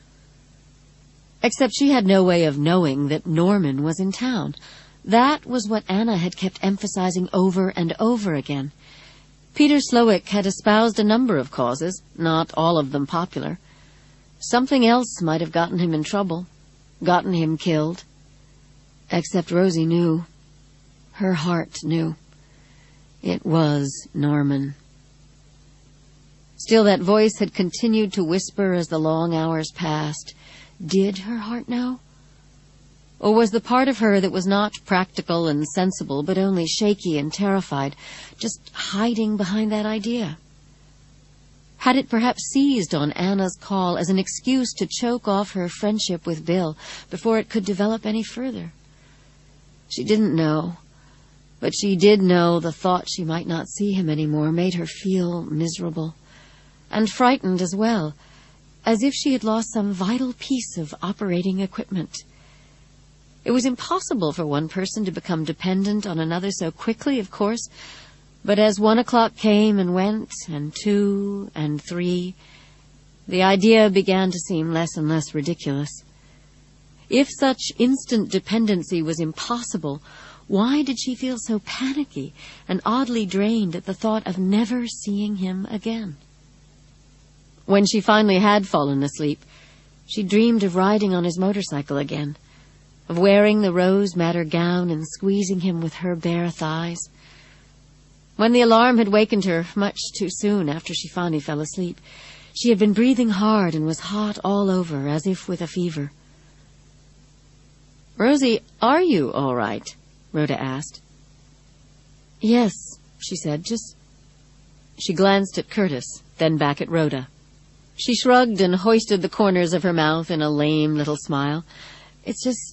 Except she had no way of knowing that Norman was in town. That was what Anna had kept emphasizing over and over again. Peter Slowick had espoused a number of causes, not all of them popular. Something else might have gotten him in trouble, gotten him killed. Except Rosie knew. Her heart knew. It was Norman. Still, that voice had continued to whisper as the long hours passed. Did her heart know? Or was the part of her that was not practical and sensible, but only shaky and terrified, just hiding behind that idea? Had it perhaps seized on Anna's call as an excuse to choke off her friendship with Bill before it could develop any further? She didn't know, but she did know the thought she might not see him anymore made her feel miserable, and frightened as well, as if she had lost some vital piece of operating equipment. It was impossible for one person to become dependent on another so quickly, of course, but as 1 o'clock came and went, and 2 and 3, the idea began to seem less and less ridiculous. If such instant dependency was impossible, why did she feel so panicky and oddly drained at the thought of never seeing him again? When she finally had fallen asleep, she dreamed of riding on his motorcycle again, of wearing the rose madder gown and squeezing him with her bare thighs. When the alarm had wakened her much too soon after she finally fell asleep, she had been breathing hard and was hot all over, as if with a fever. "Rosie, are you all right?" Rhoda asked. "Yes," she said, just... She glanced at Curtis, then back at Rhoda. She shrugged and hoisted the corners of her mouth in a lame little smile. "It's just,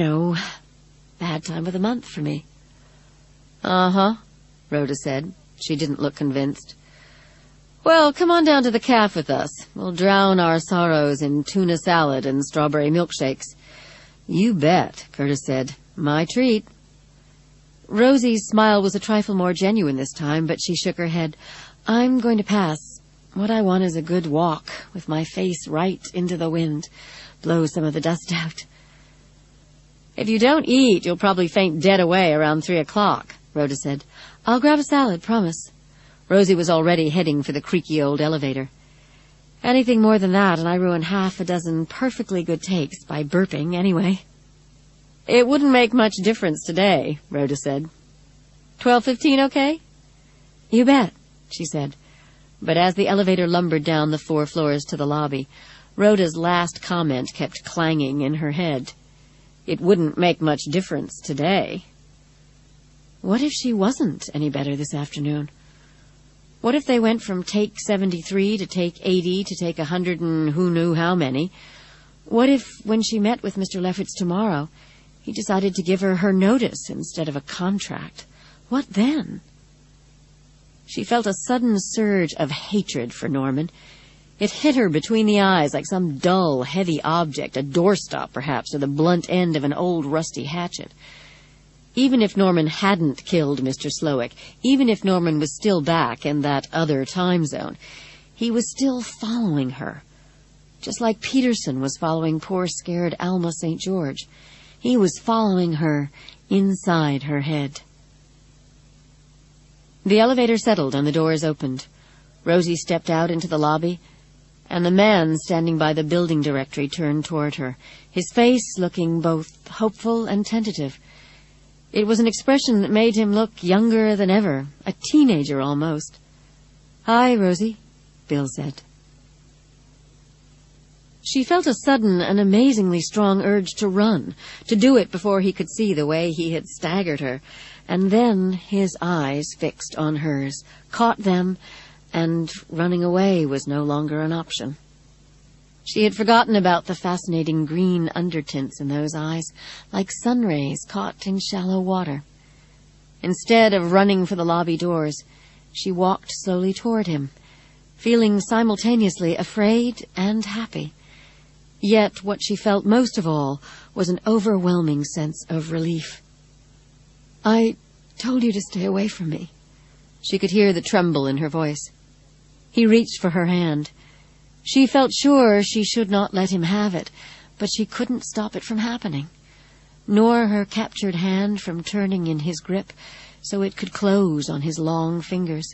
bad time of the month for me." "Uh-huh," Rhoda said. She didn't look convinced. "Well, come on down to the cafe with us. We'll drown our sorrows in tuna salad and strawberry milkshakes." "You bet," Curtis said. "My treat." Rosie's smile was a trifle more genuine this time, but she shook her head. "I'm going to pass. What I want is a good walk, with my face right into the wind. Blow some of the dust out." "If you don't eat, you'll probably faint dead away around 3 o'clock, Rhoda said. "I'll grab a salad, promise." Rosie was already heading for the creaky old elevator. "Anything more than that, and I ruin half a dozen perfectly good takes by burping anyway." "It wouldn't make much difference today," Rhoda said. 12:15 okay? "You bet," she said. But as the elevator lumbered down the 4 floors to the lobby, Rhoda's last comment kept clanging in her head. It wouldn't make much difference today. What if she wasn't any better this afternoon? What if they went from take 73 to take 80 to take 100 and who knew how many? What if, when she met with Mr. Lefferts tomorrow, he decided to give her notice instead of a contract? What then? She felt a sudden surge of hatred for Norman. It hit her between the eyes like some dull, heavy object, a doorstop perhaps, or the blunt end of an old rusty hatchet. Even if Norman hadn't killed Mr. Slowick, even if Norman was still back in that other time zone, he was still following her, just like Peterson was following poor scared Alma St. George. He was following her inside her head. The elevator settled and the doors opened. Rosie stepped out into the lobby, and the man standing by the building directory turned toward her, his face looking both hopeful and tentative. It was an expression that made him look younger than ever, a teenager almost. "Hi, Rosie," Bill said. She felt a sudden and amazingly strong urge to run, to do it before he could see the way he had staggered her, and then his eyes fixed on hers, caught them, and running away was no longer an option. She had forgotten about the fascinating green undertints in those eyes, like sun rays caught in shallow water. Instead of running for the lobby doors, she walked slowly toward him, feeling simultaneously afraid and happy. Yet what she felt most of all was an overwhelming sense of relief. "I told you to stay away from me." She could hear the tremble in her voice. He reached for her hand. She felt sure she should not let him have it, but she couldn't stop it from happening, nor her captured hand from turning in his grip so it could close on his long fingers.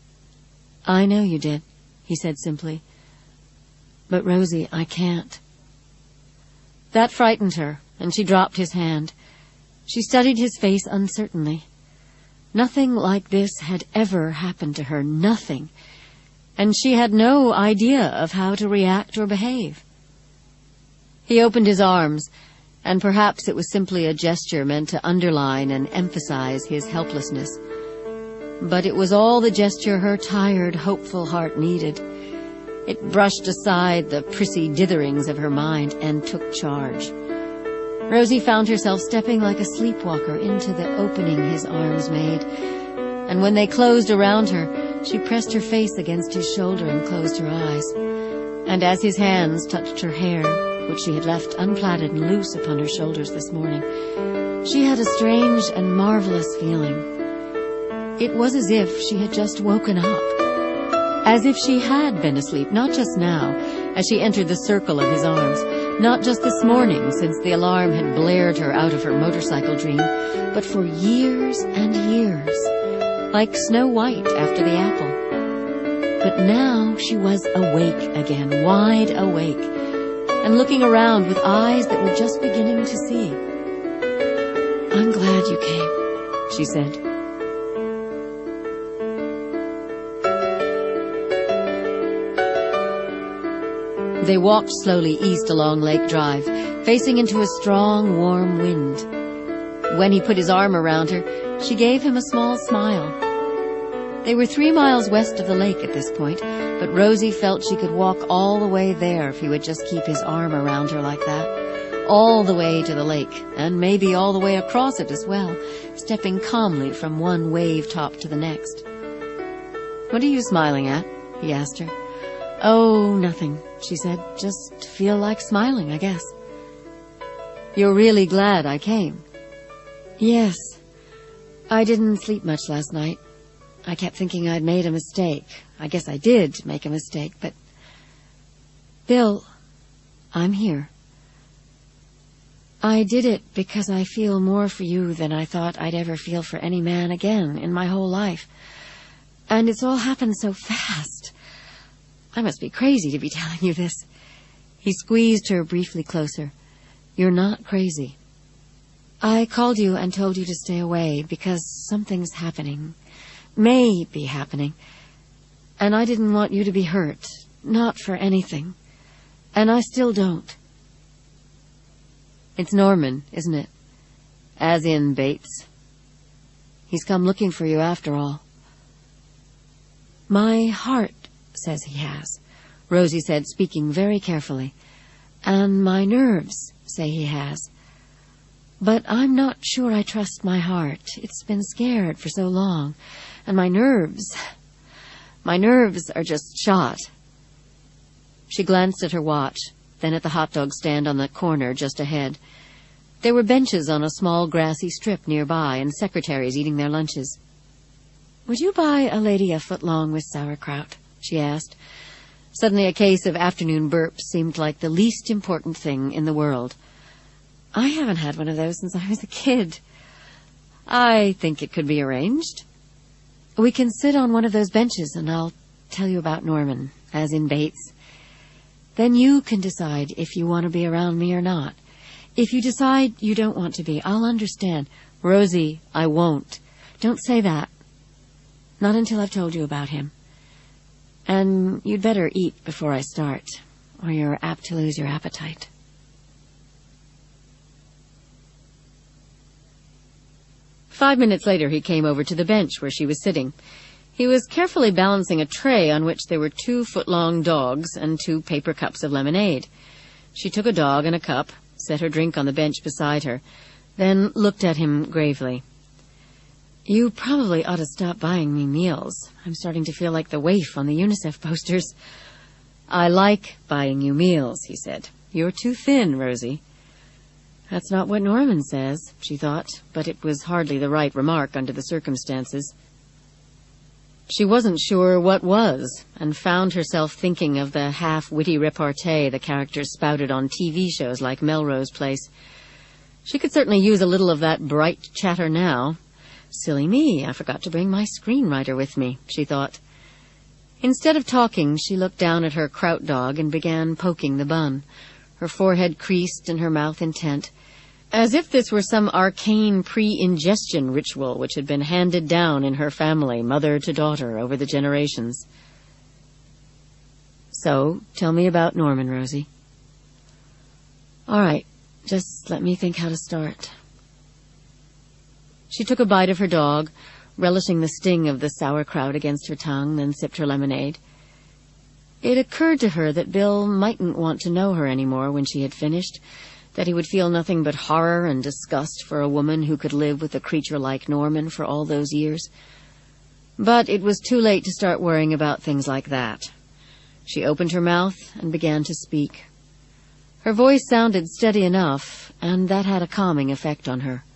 "I know you did," he said simply. "But, Rosie, I can't." That frightened her, and she dropped his hand. She studied his face uncertainly. Nothing like this had ever happened to her, nothing, and she had no idea of how to react or behave. He opened his arms, and perhaps it was simply a gesture meant to underline and emphasize his helplessness. But it was all the gesture her tired, hopeful heart needed. It brushed aside the prissy ditherings of her mind and took charge. Rosie found herself stepping like a sleepwalker into the opening his arms made, and when they closed around her, she pressed her face against his shoulder and closed her eyes. And as his hands touched her hair, which she had left unplaited and loose upon her shoulders this morning, she had a strange and marvelous feeling. It was as if she had just woken up, as if she had been asleep, not just now, as she entered the circle of his arms, not just this morning, since the alarm had blared her out of her motorcycle dream, but for years and years, like Snow White after the apple. But now she was awake again, wide awake, and looking around with eyes that were just beginning to see. "I'm glad you came," she said. They walked slowly east along Lake Drive, facing into a strong, warm wind. When he put his arm around her, she gave him a small smile. They were 3 miles west of the lake at this point, but Rosie felt she could walk all the way there if he would just keep his arm around her like that, all the way to the lake, and maybe all the way across it as well, stepping calmly from one wave top to the next. "What are you smiling at?" he asked her. "Oh, nothing," she said. "Just feel like smiling, I guess." "You're really glad I came?" "Yes. I didn't sleep much last night. I kept thinking I'd made a mistake. I guess I did make a mistake, but... Bill, I'm here. I did it because I feel more for you than I thought I'd ever feel for any man again in my whole life. And it's all happened so fast. I must be crazy to be telling you this." He squeezed her briefly closer. "You're not crazy. I called you and told you to stay away because something's happening. May be happening. And I didn't want you to be hurt. Not for anything. And I still don't." "It's Norman, isn't it? As in Bates. He's come looking for you after all." "My heart says he has," Rosie said, speaking very carefully. "And my nerves say he has. But I'm not sure I trust my heart. It's been scared for so long. And my nerves are just shot." She glanced at her watch, then at the hot dog stand on the corner just ahead. There were benches on a small grassy strip nearby and secretaries eating their lunches. "Would you buy a lady a footlong with sauerkraut?" she asked. Suddenly a case of afternoon burps seemed like the least important thing in the world. "I haven't had one of those since I was a kid." "I think it could be arranged." "We can sit on one of those benches and I'll tell you about Norman, as in Bates. Then you can decide if you want to be around me or not. If you decide you don't want to be, I'll understand." "Rosie, I won't." "Don't say that. Not until I've told you about him. And you'd better eat before I start, or you're apt to lose your appetite. "5 minutes later he came over to the bench where she was sitting. He was carefully balancing a tray on which there were 2-foot-long dogs and 2 paper cups of lemonade. She took a dog and a cup, set her drink on the bench beside her, then looked at him gravely. "You probably ought to stop buying me meals. I'm starting to feel like the waif on the UNICEF posters." "I like buying you meals," he said. "You're too thin, Rosie." That's not what Norman says, she thought, but it was hardly the right remark under the circumstances. She wasn't sure what was, and found herself thinking of the half-witty repartee the characters spouted on TV shows like Melrose Place. She could certainly use a little of that bright chatter now. "Silly me, I forgot to bring my screenwriter with me," she thought. Instead of talking, she looked down at her kraut dog and began poking the bun, her forehead creased and her mouth intent, as if this were some arcane pre-ingestion ritual which had been handed down in her family, mother to daughter, over the generations. "So, tell me about Norman, Rosie." "All right, just let me think how to start." She took a bite of her dog, relishing the sting of the sauerkraut against her tongue, then sipped her lemonade. It occurred to her that Bill mightn't want to know her any more when she had finished, that he would feel nothing but horror and disgust for a woman who could live with a creature like Norman for all those years. But it was too late to start worrying about things like that. She opened her mouth and began to speak. Her voice sounded steady enough, and that had a calming effect on her.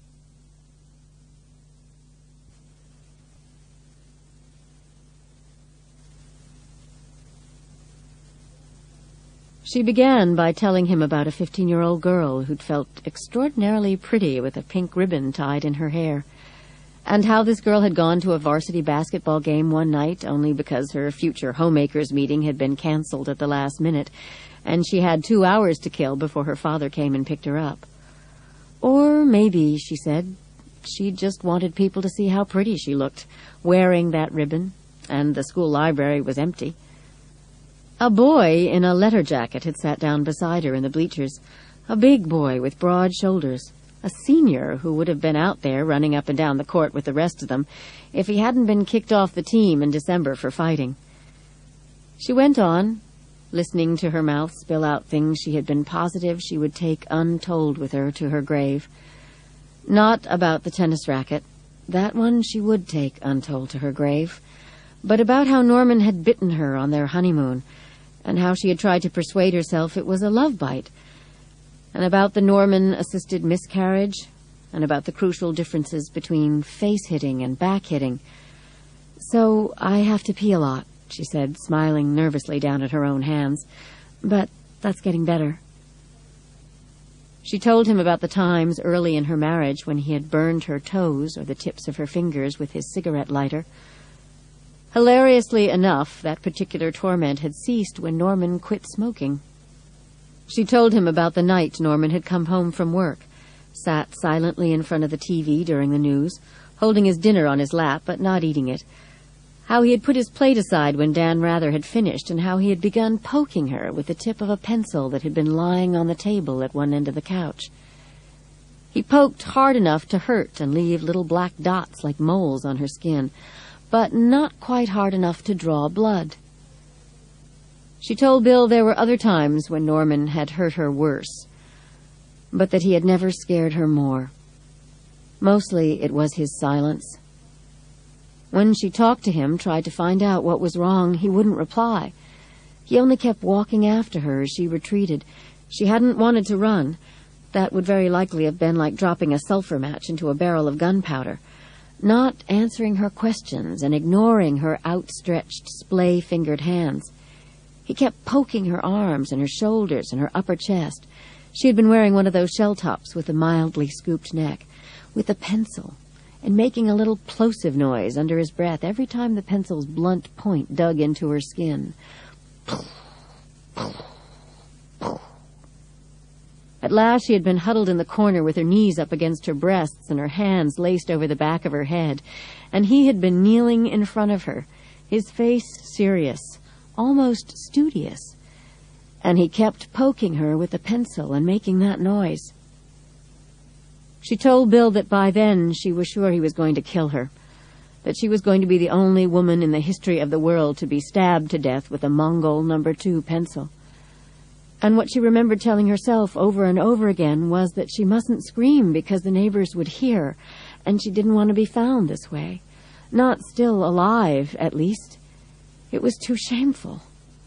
She began by telling him about a 15-year-old girl who'd felt extraordinarily pretty with a pink ribbon tied in her hair, and how this girl had gone to a varsity basketball game one night only because her future homemakers meeting had been canceled at the last minute, and she had 2 hours to kill before her father came and picked her up. Or maybe, she said, she just wanted people to see how pretty she looked, wearing that ribbon, and the school library was empty. A boy in a letter jacket had sat down beside her in the bleachers, a big boy with broad shoulders, a senior who would have been out there running up and down the court with the rest of them if he hadn't been kicked off the team in December for fighting. She went on, listening to her mouth spill out things she had been positive she would take untold with her to her grave. Not about the tennis racket. That one she would take untold to her grave. But about how Norman had bitten her on their honeymoon, and how she had tried to persuade herself it was a love bite, and about the Norman-assisted miscarriage, and about the crucial differences between face-hitting and back-hitting. "So I have to pee a lot," she said, smiling nervously down at her own hands. "But that's getting better." She told him about the times early in her marriage when he had burned her toes or the tips of her fingers with his cigarette lighter. Hilariously enough, that particular torment had ceased when Norman quit smoking. She told him about the night Norman had come home from work, sat silently in front of the TV during the news, holding his dinner on his lap but not eating it, how he had put his plate aside when Dan Rather had finished, and how he had begun poking her with the tip of a pencil that had been lying on the table at one end of the couch. He poked hard enough to hurt and leave little black dots like moles on her skin, but not quite hard enough to draw blood. She told Bill there were other times when Norman had hurt her worse, but that he had never scared her more. Mostly it was his silence. When she talked to him, tried to find out what was wrong, he wouldn't reply. He only kept walking after her as she retreated. She hadn't wanted to run. That would very likely have been like dropping a sulfur match into a barrel of gunpowder. Not answering her questions and ignoring her outstretched, splay-fingered hands. He kept poking her arms and her shoulders and her upper chest. She had been wearing one of those shell tops with a mildly scooped neck, with a pencil, and making a little plosive noise under his breath every time the pencil's blunt point dug into her skin. At last she had been huddled in the corner with her knees up against her breasts and her hands laced over the back of her head, and he had been kneeling in front of her, his face serious, almost studious, and he kept poking her with the pencil and making that noise. She told Bill that by then she was sure he was going to kill her, that she was going to be the only woman in the history of the world to be stabbed to death with a Mongol No. 2 pencil. And what she remembered telling herself over and over again was that she mustn't scream because the neighbors would hear, and she didn't want to be found this way. Not still alive, at least. It was too shameful.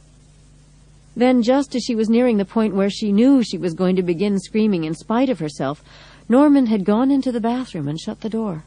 Then, just as she was nearing the point where she knew she was going to begin screaming in spite of herself, Norman had gone into the bathroom and shut the door.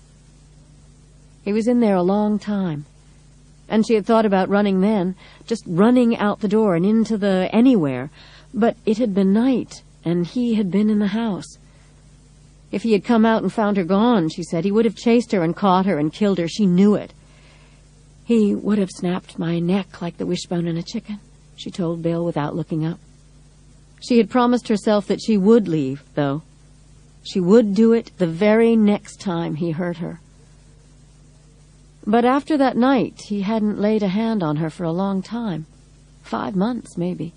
He was in there a long time, and she had thought about running then, just running out the door and into the anywhere, but it had been night, and he had been in the house. If he had come out and found her gone, she said, he would have chased her and caught her and killed her. She knew it. He would have snapped my neck like the wishbone in a chicken, she told Bill without looking up. She had promised herself that she would leave, though. She would do it the very next time he hurt her. But after that night, he hadn't laid a hand on her for a long time. 5 months, maybe.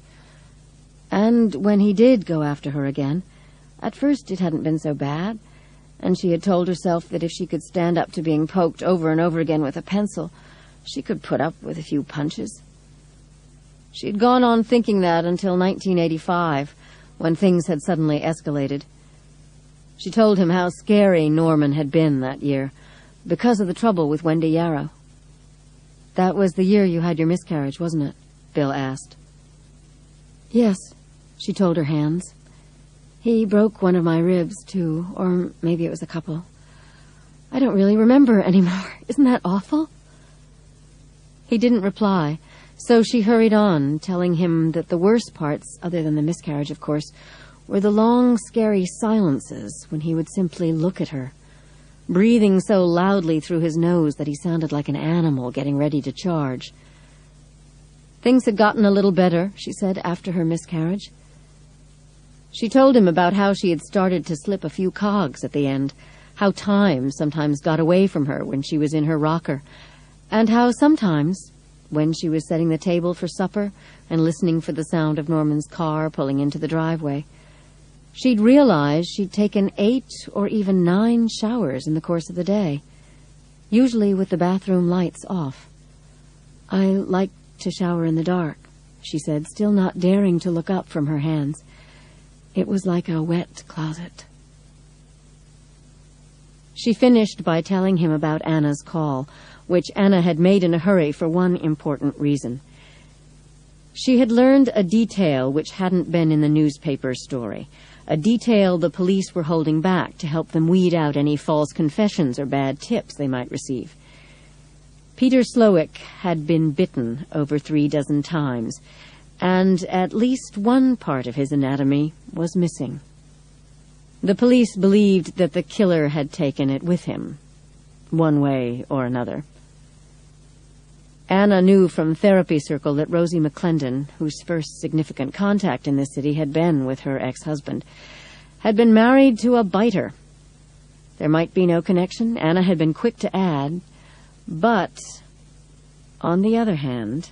And when he did go after her again, at first it hadn't been so bad, and she had told herself that if she could stand up to being poked over and over again with a pencil, she could put up with a few punches. She had gone on thinking that until 1985, when things had suddenly escalated. She told him how scary Norman had been that year, because of the trouble with Wendy Yarrow. "That was the year you had your miscarriage, wasn't it?" Bill asked. "Yes," she told her hands. "He broke one of my ribs, too, or maybe it was a couple. I don't really remember anymore. Isn't that awful?" He didn't reply, so she hurried on, telling him that the worst parts, other than the miscarriage, of course, were the long, scary silences when he would simply look at her, breathing so loudly through his nose that he sounded like an animal getting ready to charge. Things had gotten a little better, she said, after her miscarriage. She told him about how she had started to slip a few cogs at the end, how time sometimes got away from her when she was in her rocker, and how sometimes, when she was setting the table for supper and listening for the sound of Norman's car pulling into the driveway, she'd realized she'd taken 8 or even 9 showers in the course of the day, usually with the bathroom lights off. "I like to shower in the dark," she said, still not daring to look up from her hands. It was like a wet closet. She finished by telling him about Anna's call, which Anna had made in a hurry for one important reason. She had learned a detail which hadn't been in the newspaper story, a detail the police were holding back to help them weed out any false confessions or bad tips they might receive. Peter Slowick had been bitten over 36 times, and at least one part of his anatomy was missing. The police believed that the killer had taken it with him, one way or another. Anna knew from Therapy Circle that Rosie McClendon, whose first significant contact in this city had been with her ex-husband, had been married to a biter. There might be no connection, Anna had been quick to add, but, on the other hand...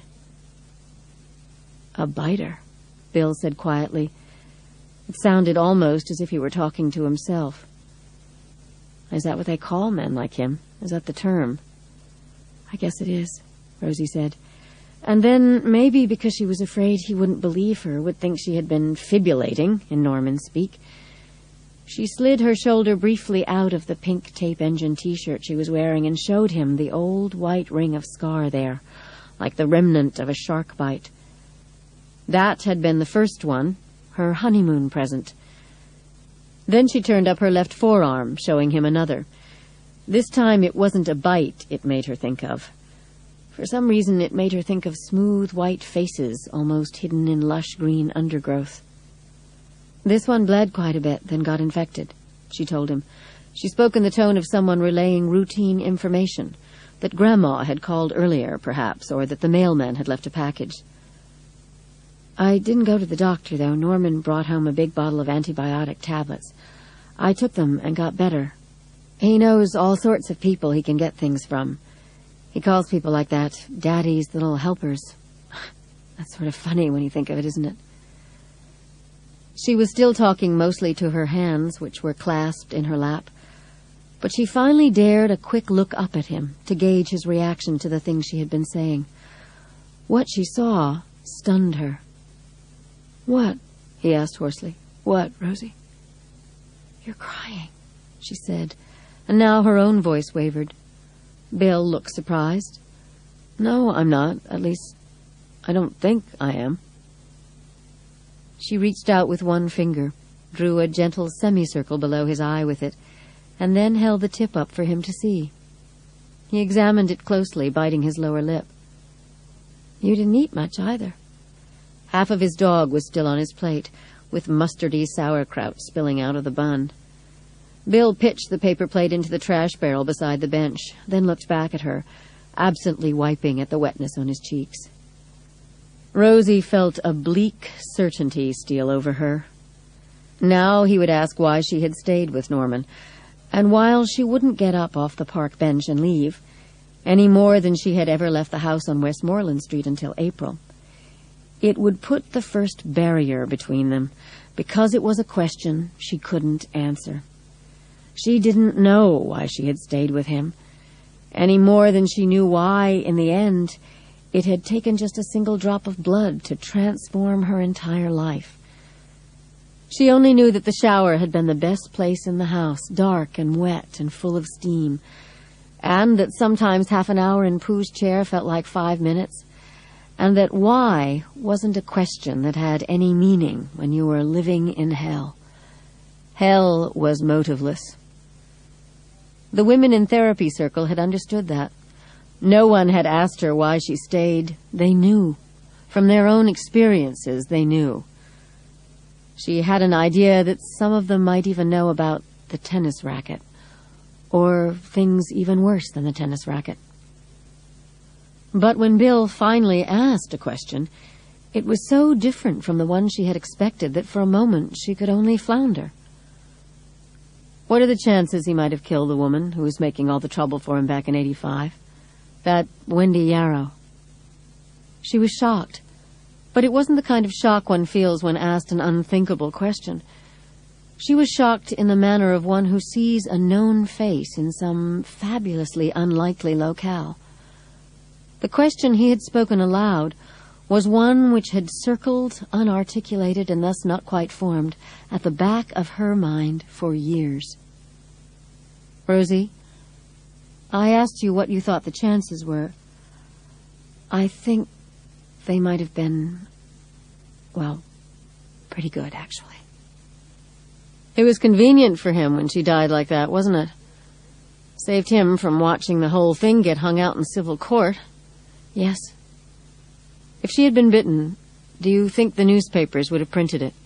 "A biter," Bill said quietly. It sounded almost as if he were talking to himself. "Is that what they call men like him? Is that the term?" "I guess it is," Rosie said. And then, maybe because she was afraid he wouldn't believe her, would think she had been fibulating, in Norman speak, she slid her shoulder briefly out of the pink tape engine T-shirt she was wearing and showed him the old white ring of scar there, like the remnant of a shark bite. That had been the first one, her honeymoon present. Then she turned up her left forearm, showing him another. This time it wasn't a bite it made her think of. For some reason it made her think of smooth white faces, almost hidden in lush green undergrowth. "This one bled quite a bit, then got infected," she told him. She spoke in the tone of someone relaying routine information, that Grandma had called earlier, perhaps, or that the mailman had left a package. "I didn't go to the doctor, though. Norman brought home a big bottle of antibiotic tablets. I took them and got better. He knows all sorts of people he can get things from. He calls people like that Daddy's little helpers. That's sort of funny when you think of it, isn't it? She was still talking mostly to her hands, which were clasped in her lap, but she finally dared a quick look up at him to gauge his reaction to the things she had been saying. What she saw stunned her. "What?" he asked hoarsely. "What, Rosie?" "You're crying," she said, and now her own voice wavered. Bill looked surprised. "No, I'm not. At least, I don't think I am." She reached out with one finger, drew a gentle semicircle below his eye with it, and then held the tip up for him to see. He examined it closely, biting his lower lip. "You didn't eat much, either." Half of his dog was still on his plate, with mustardy sauerkraut spilling out of the bun. Bill pitched the paper plate into the trash barrel beside the bench, then looked back at her, absently wiping at the wetness on his cheeks. Rosie felt a bleak certainty steal over her. Now he would ask why she had stayed with Norman, and while she wouldn't get up off the park bench and leave, any more than she had ever left the house on Westmoreland Street until April, it would put the first barrier between them, because it was a question she couldn't answer. She didn't know why she had stayed with him, any more than she knew why, in the end, it had taken just a single drop of blood to transform her entire life. She only knew that the shower had been the best place in the house, dark and wet and full of steam, and that sometimes half an hour in Pooh's chair felt like 5 minutes, and that why wasn't a question that had any meaning when you were living in hell. Hell was motiveless. The women in therapy circle had understood that. No one had asked her why she stayed. They knew. From their own experiences, they knew. She had an idea that some of them might even know about the tennis racket, or things even worse than the tennis racket. But when Bill finally asked a question, it was so different from the one she had expected that for a moment she could only flounder. What are the chances he might have killed the woman who was making all the trouble for him back in '85? That Wendy Yarrow. She was shocked, but it wasn't the kind of shock one feels when asked an unthinkable question. She was shocked in the manner of one who sees a known face in some fabulously unlikely locale. The question he had spoken aloud was one which had circled, unarticulated and thus not quite formed, at the back of her mind for years. "Rosie, I asked you what you thought the chances were. I think they might have been, well, pretty good, actually." It was convenient for him when she died like that, wasn't it? Saved him from watching the whole thing get hung out in civil court. Yes. If she had been bitten, do you think the newspapers would have printed it?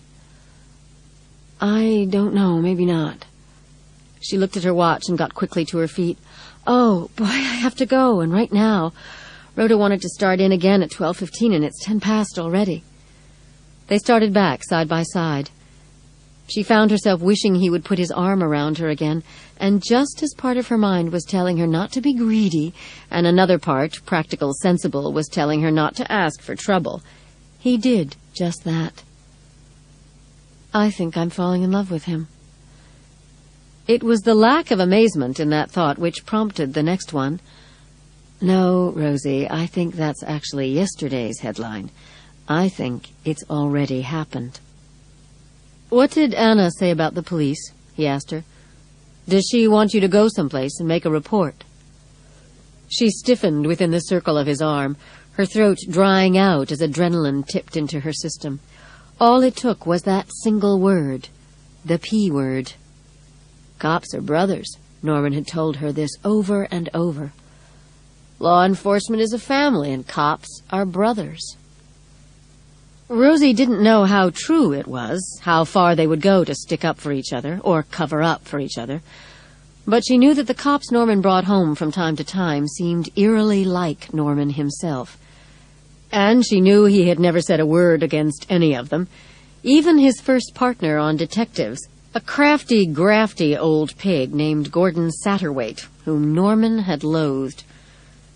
I don't know, maybe not. She looked at her watch and got quickly to her feet. "Oh, boy, I have to go, and right now. Rhoda wanted to start in again at 12:15, and it's 10 past already." They started back, side by side. She found herself wishing he would put his arm around her again, and just as part of her mind was telling her not to be greedy, and another part, practical, sensible, was telling her not to ask for trouble, he did just that. "I think I'm falling in love with him." It was the lack of amazement in that thought which prompted the next one. "No, Rosie, I think that's actually yesterday's headline. I think it's already happened." "What did Anna say about the police?" he asked her. "Does she want you to go someplace and make a report?" She stiffened within the circle of his arm, her throat drying out as adrenaline tipped into her system. All it took was that single word, the P word. Cops are brothers, Norman had told her this over and over. Law enforcement is a family, and cops are brothers. Rosie didn't know how true it was, how far they would go to stick up for each other, or cover up for each other. But she knew that the cops Norman brought home from time to time seemed eerily like Norman himself. And she knew he had never said a word against any of them, even his first partner on Detectives, a crafty, grafty old pig named Gordon Satterwhite, whom Norman had loathed.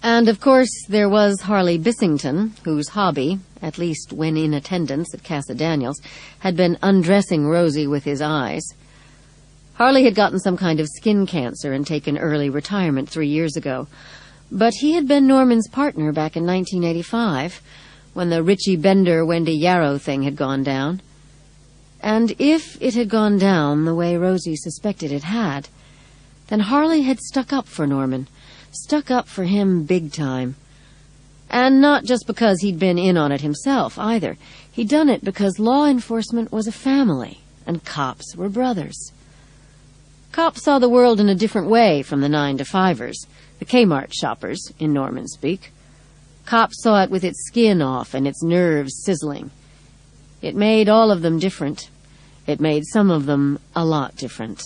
And, of course, there was Harley Bissington, whose hobby, at least when in attendance at Casa Daniels, had been undressing Rosie with his eyes. Harley had gotten some kind of skin cancer and taken early retirement 3 years ago. But he had been Norman's partner back in 1985, when the Richie Bender-Wendy Yarrow thing had gone down. And if it had gone down the way Rosie suspected it had, then Harley had stuck up for Norman, stuck up for him big time. And not just because he'd been in on it himself, either. He'd done it because law enforcement was a family, and cops were brothers. Cops saw the world in a different way from the 9-to-5ers, the Kmart shoppers, in Norman speak. Cops saw it with its skin off and its nerves sizzling. It made all of them different. It made some of them a lot different.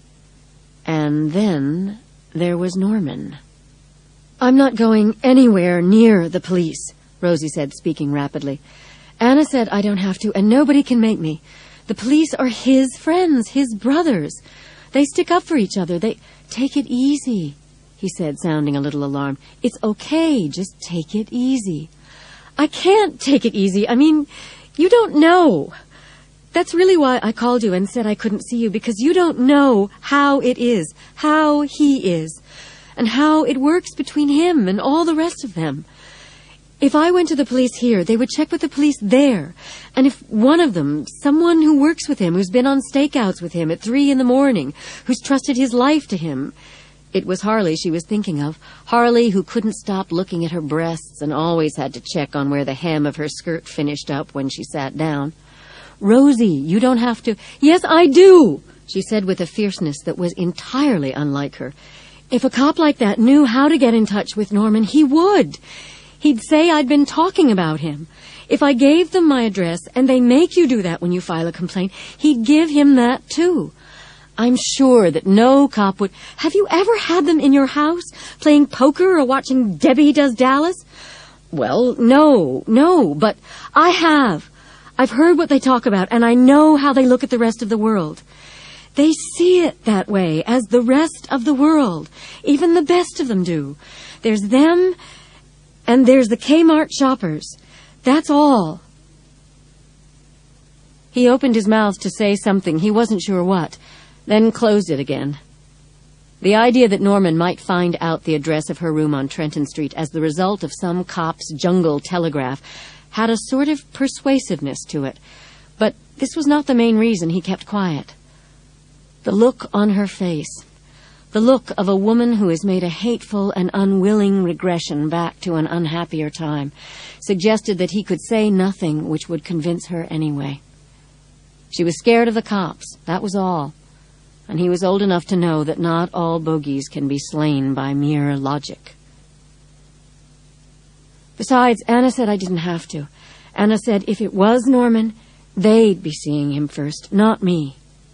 And then there was Norman. "I'm not going anywhere near the police," Rosie said, speaking rapidly. "Anna said I don't have to, and nobody can make me. The police are his friends, his brothers. They stick up for each other. They take it easy," he said, sounding a little alarmed. "It's okay. Just take it easy." "I can't take it easy. I mean, you don't know. That's really why I called you and said I couldn't see you, because you don't know how it is, how he is, and how it works between him and all the rest of them. If I went to the police here, they would check with the police there. And if one of them, someone who works with him, who's been on stakeouts with him at 3 a.m, who's trusted his life to him—" It was Harley she was thinking of, Harley who couldn't stop looking at her breasts and always had to check on where the hem of her skirt finished up when she sat down. "Rosie, you don't have to—" "Yes, I do," she said with a fierceness that was entirely unlike her. "If a cop like that knew how to get in touch with Norman, he would. He'd say I'd been talking about him. If I gave them my address, and they make you do that when you file a complaint, he'd give him that too. I'm sure that no cop would—" "Have you ever had them in your house, playing poker or watching Debbie Does Dallas?" "Well, no, but I have. I've heard what they talk about, and I know how they look at the rest of the world. They see it that way, as the rest of the world. Even the best of them do. There's them, and there's the Kmart shoppers. That's all." He opened his mouth to say something, he wasn't sure what, then closed it again. The idea that Norman might find out the address of her room on Trenton Street as the result of some cop's jungle telegraph had a sort of persuasiveness to it, but this was not the main reason he kept quiet. The look on her face, the look of a woman who has made a hateful and unwilling regression back to an unhappier time, suggested that he could say nothing which would convince her anyway. She was scared of the cops, that was all, and he was old enough to know that not all bogies can be slain by mere logic. Besides, Anna said I didn't have to. Anna said if it was Norman, they'd be seeing him first, not me.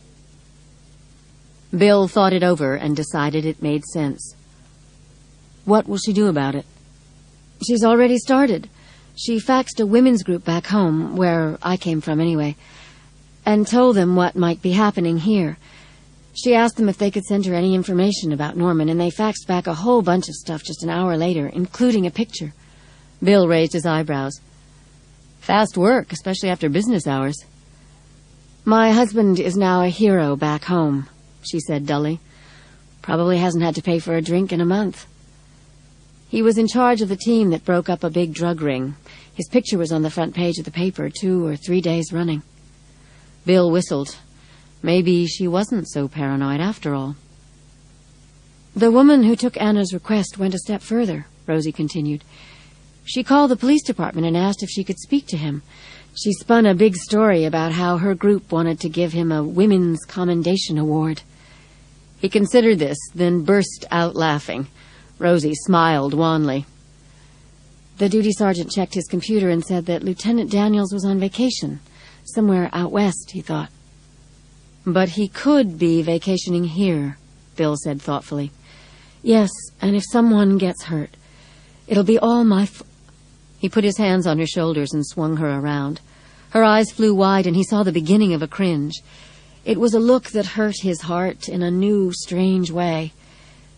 Bill thought it over and decided it made sense. "What will she do about it?" "She's already started. She faxed a women's group back home, where I came from anyway, and told them what might be happening here. She asked them if they could send her any information about Norman, and they faxed back a whole bunch of stuff just an hour later, including a picture." Bill raised his eyebrows. "Fast work, especially after business hours." "My husband is now a hero back home," she said dully. "Probably hasn't had to pay for a drink in a month. He was in charge of the team that broke up a big drug ring. His picture was on the front page of the paper 2 or 3 days running." Bill whistled. Maybe she wasn't so paranoid after all. "The woman who took Anna's request went a step further," Rosie continued. "She called the police department and asked if she could speak to him. She spun a big story about how her group wanted to give him a Women's Commendation Award." He considered this, then burst out laughing. Rosie smiled wanly. "The duty sergeant checked his computer and said that Lieutenant Daniels was on vacation, somewhere out west," he thought. "But he could be vacationing here," Bill said thoughtfully. "Yes, and if someone gets hurt, it'll be all my He put his hands on her shoulders and swung her around. Her eyes flew wide, and he saw the beginning of a cringe. It was a look that hurt his heart in a new, strange way.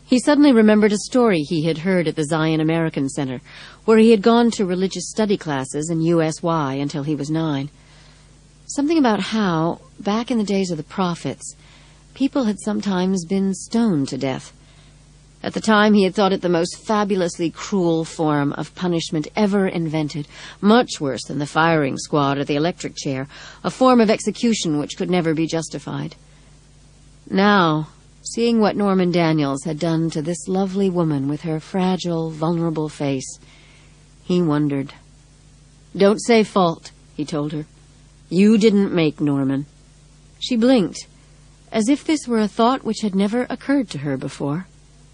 He suddenly remembered a story he had heard at the Zion American Center, where he had gone to religious study classes in USY until he was 9. Something about how, back in the days of the prophets, people had sometimes been stoned to death. At the time, he had thought it the most fabulously cruel form of punishment ever invented, much worse than the firing squad or the electric chair, a form of execution which could never be justified. Now, seeing what Norman Daniels had done to this lovely woman with her fragile, vulnerable face, he wondered. "Don't say fault," he told her. "You didn't make Norman." She blinked, as if this were a thought which had never occurred to her before.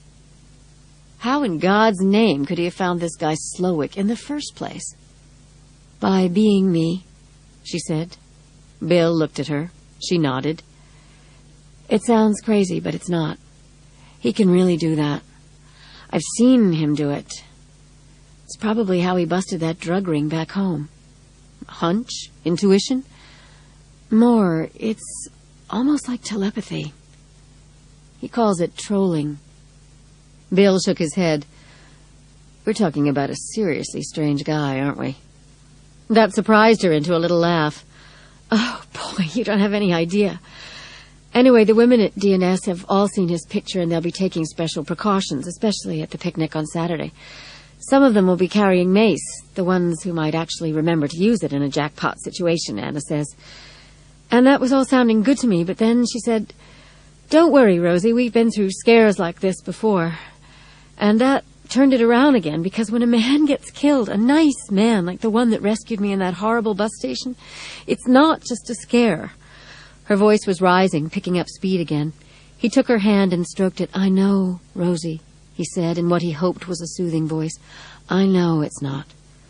How in God's name could he have found this guy Slowick in the first place? "By being me," she said. Bill looked at her. She nodded. "It sounds crazy, but it's not. He can really do that. I've seen him do it. It's probably how he busted that drug ring back home." Hunch? Intuition? More, it's almost like telepathy. He calls it trolling. Bill shook his head. "We're talking about a seriously strange guy, aren't we?" That surprised her into a little laugh. "Oh, boy, you don't have any idea. Anyway, the women at DNS have all seen his picture, and they'll be taking special precautions, especially at the picnic on Saturday. Some of them will be carrying mace, the ones who might actually remember to use it in a jackpot situation," Anna says. And that was all sounding good to me, but then she said, "Don't worry, Rosie, we've been through scares like this before." And that turned it around again, because when a man gets killed, a nice man like the one that rescued me in that horrible bus station, it's not just a scare. Her voice was rising, picking up speed again. He took her hand and stroked it. "I know, Rosie," he said in what he hoped was a soothing voice. "I know it's not."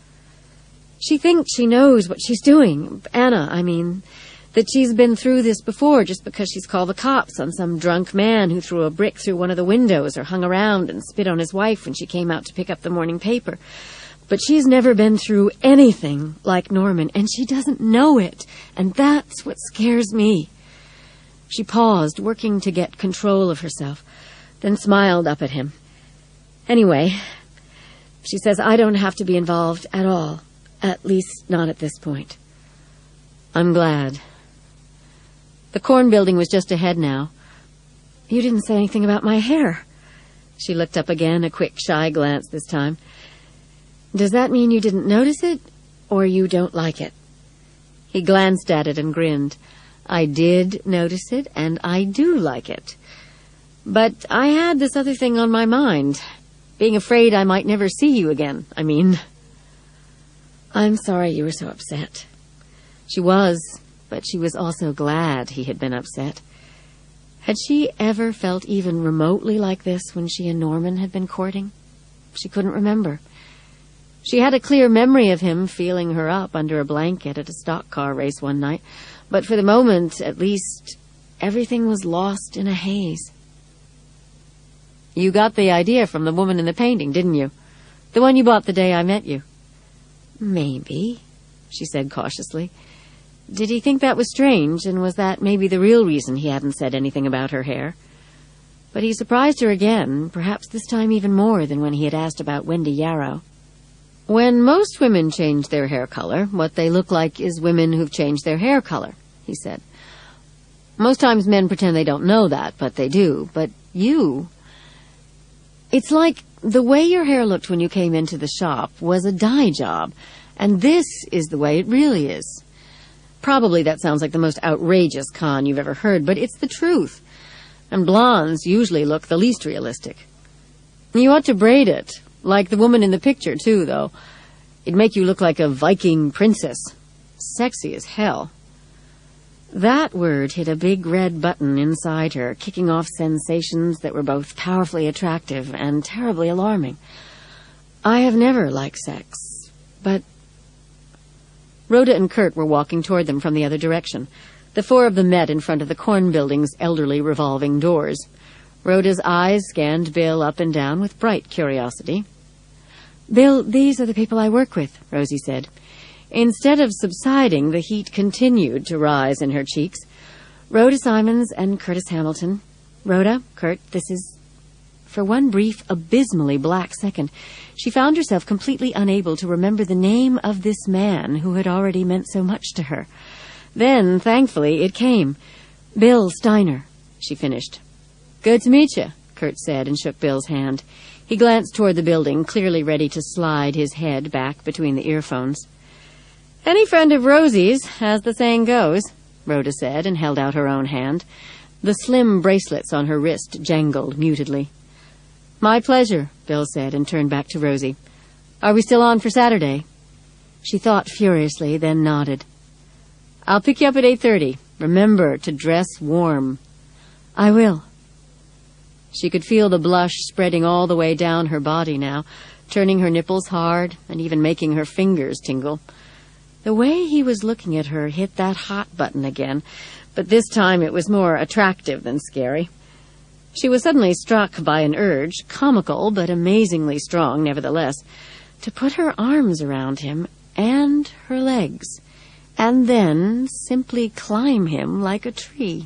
She thinks she knows what she's doing. Anna, I mean, that she's been through this before just because she's called the cops on some drunk man who threw a brick through one of the windows or hung around and spit on his wife when she came out to pick up the morning paper. But she's never been through anything like Norman, and she doesn't know it, and that's what scares me. She paused, working to get control of herself, then smiled up at him. "Anyway," she says, "I don't have to be involved at all, at least not at this point." "I'm glad." The corn building was just ahead now. "You didn't say anything about my hair." She looked up again, a quick, shy glance this time. "Does that mean you didn't notice it, or you don't like it?" He glanced at it and grinned. "I did notice it, and I do like it. But I had this other thing on my mind, being afraid I might never see you again, I mean." "I'm sorry you were so upset." She was, but she was also glad he had been upset. Had she ever felt even remotely like this when she and Norman had been courting? She couldn't remember. She had a clear memory of him feeling her up under a blanket at a stock car race one night, but for the moment, at least, everything was lost in a haze. "You got the idea from the woman in the painting, didn't you? The one you bought the day I met you?" "Maybe," she said cautiously. Did he think that was strange, and was that maybe the real reason he hadn't said anything about her hair? But he surprised her again, perhaps this time even more than when he had asked about Wendy Yarrow. "When most women change their hair color, what they look like is women who've changed their hair color," he said. "Most times men pretend they don't know that, but they do. But you... It's like the way your hair looked when you came into the shop was a dye job, and this is the way it really is. Probably that sounds like the most outrageous con you've ever heard, but it's the truth. And blondes usually look the least realistic. You ought to braid it, like the woman in the picture, too, though. It'd make you look like a Viking princess. Sexy as hell." That word hit a big red button inside her, kicking off sensations that were both powerfully attractive and terribly alarming. "I have never liked sex, but..." Rhoda and Kurt were walking toward them from the other direction. The four of them met in front of the corn building's elderly revolving doors. Rhoda's eyes scanned Bill up and down with bright curiosity. "Bill, these are the people I work with," Rosie said. Instead of subsiding, the heat continued to rise in her cheeks. "Rhoda Simons and Curtis Hamilton. Rhoda, Kurt, this is For one brief, abysmally black second, she found herself completely unable to remember the name of this man who had already meant so much to her. Then, thankfully, it came. Bill Steiner, she finished. Good to meet you, Kurt said and shook Bill's hand. He glanced toward the building, clearly ready to slide his head back between the earphones. Any friend of Rosie's, as the saying goes, Rhoda said and held out her own hand. The slim bracelets on her wrist jangled mutedly. My pleasure, Bill said and turned back to Rosie. Are we still on for Saturday? She thought furiously, then nodded. I'll pick you up at 8:30. Remember to dress warm. I will. She could feel the blush spreading all the way down her body now, turning her nipples hard and even making her fingers tingle. The way he was looking at her hit that hot button again, but this time it was more attractive than scary. She was suddenly struck by an urge, comical but amazingly strong nevertheless, to put her arms around him and her legs, and then simply climb him like a tree.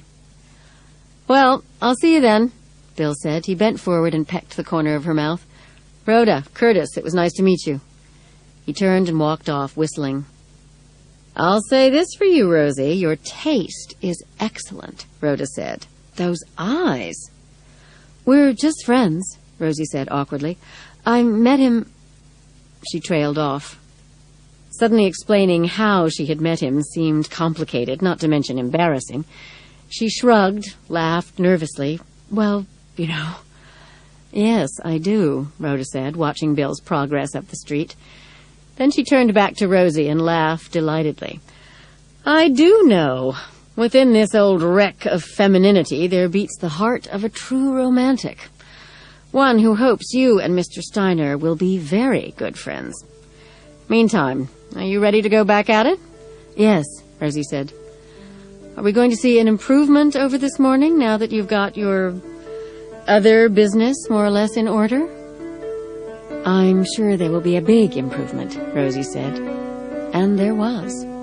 Well, I'll see you then, Bill said. He bent forward and pecked the corner of her mouth. Rhoda, Curtis, it was nice to meet you. He turned and walked off, whistling. I'll say this for you, Rosie. Your taste is excellent, Rhoda said. Those eyes. We're just friends, Rosie said awkwardly. I met him... She trailed off. Suddenly explaining how she had met him seemed complicated, not to mention embarrassing. She shrugged, laughed nervously. Well, you know. Yes, I do, Rhoda said, watching Bill's progress up the street. Then she turned back to Rosie and laughed delightedly. I do know. Within this old wreck of femininity there beats the heart of a true romantic. One who hopes you and Mr. Steiner will be very good friends. Meantime, are you ready to go back at it? Yes, Rosie said. Are we going to see an improvement over this morning now that you've got your other business more or less in order? I'm sure there will be a big improvement, Rosie said. And there was.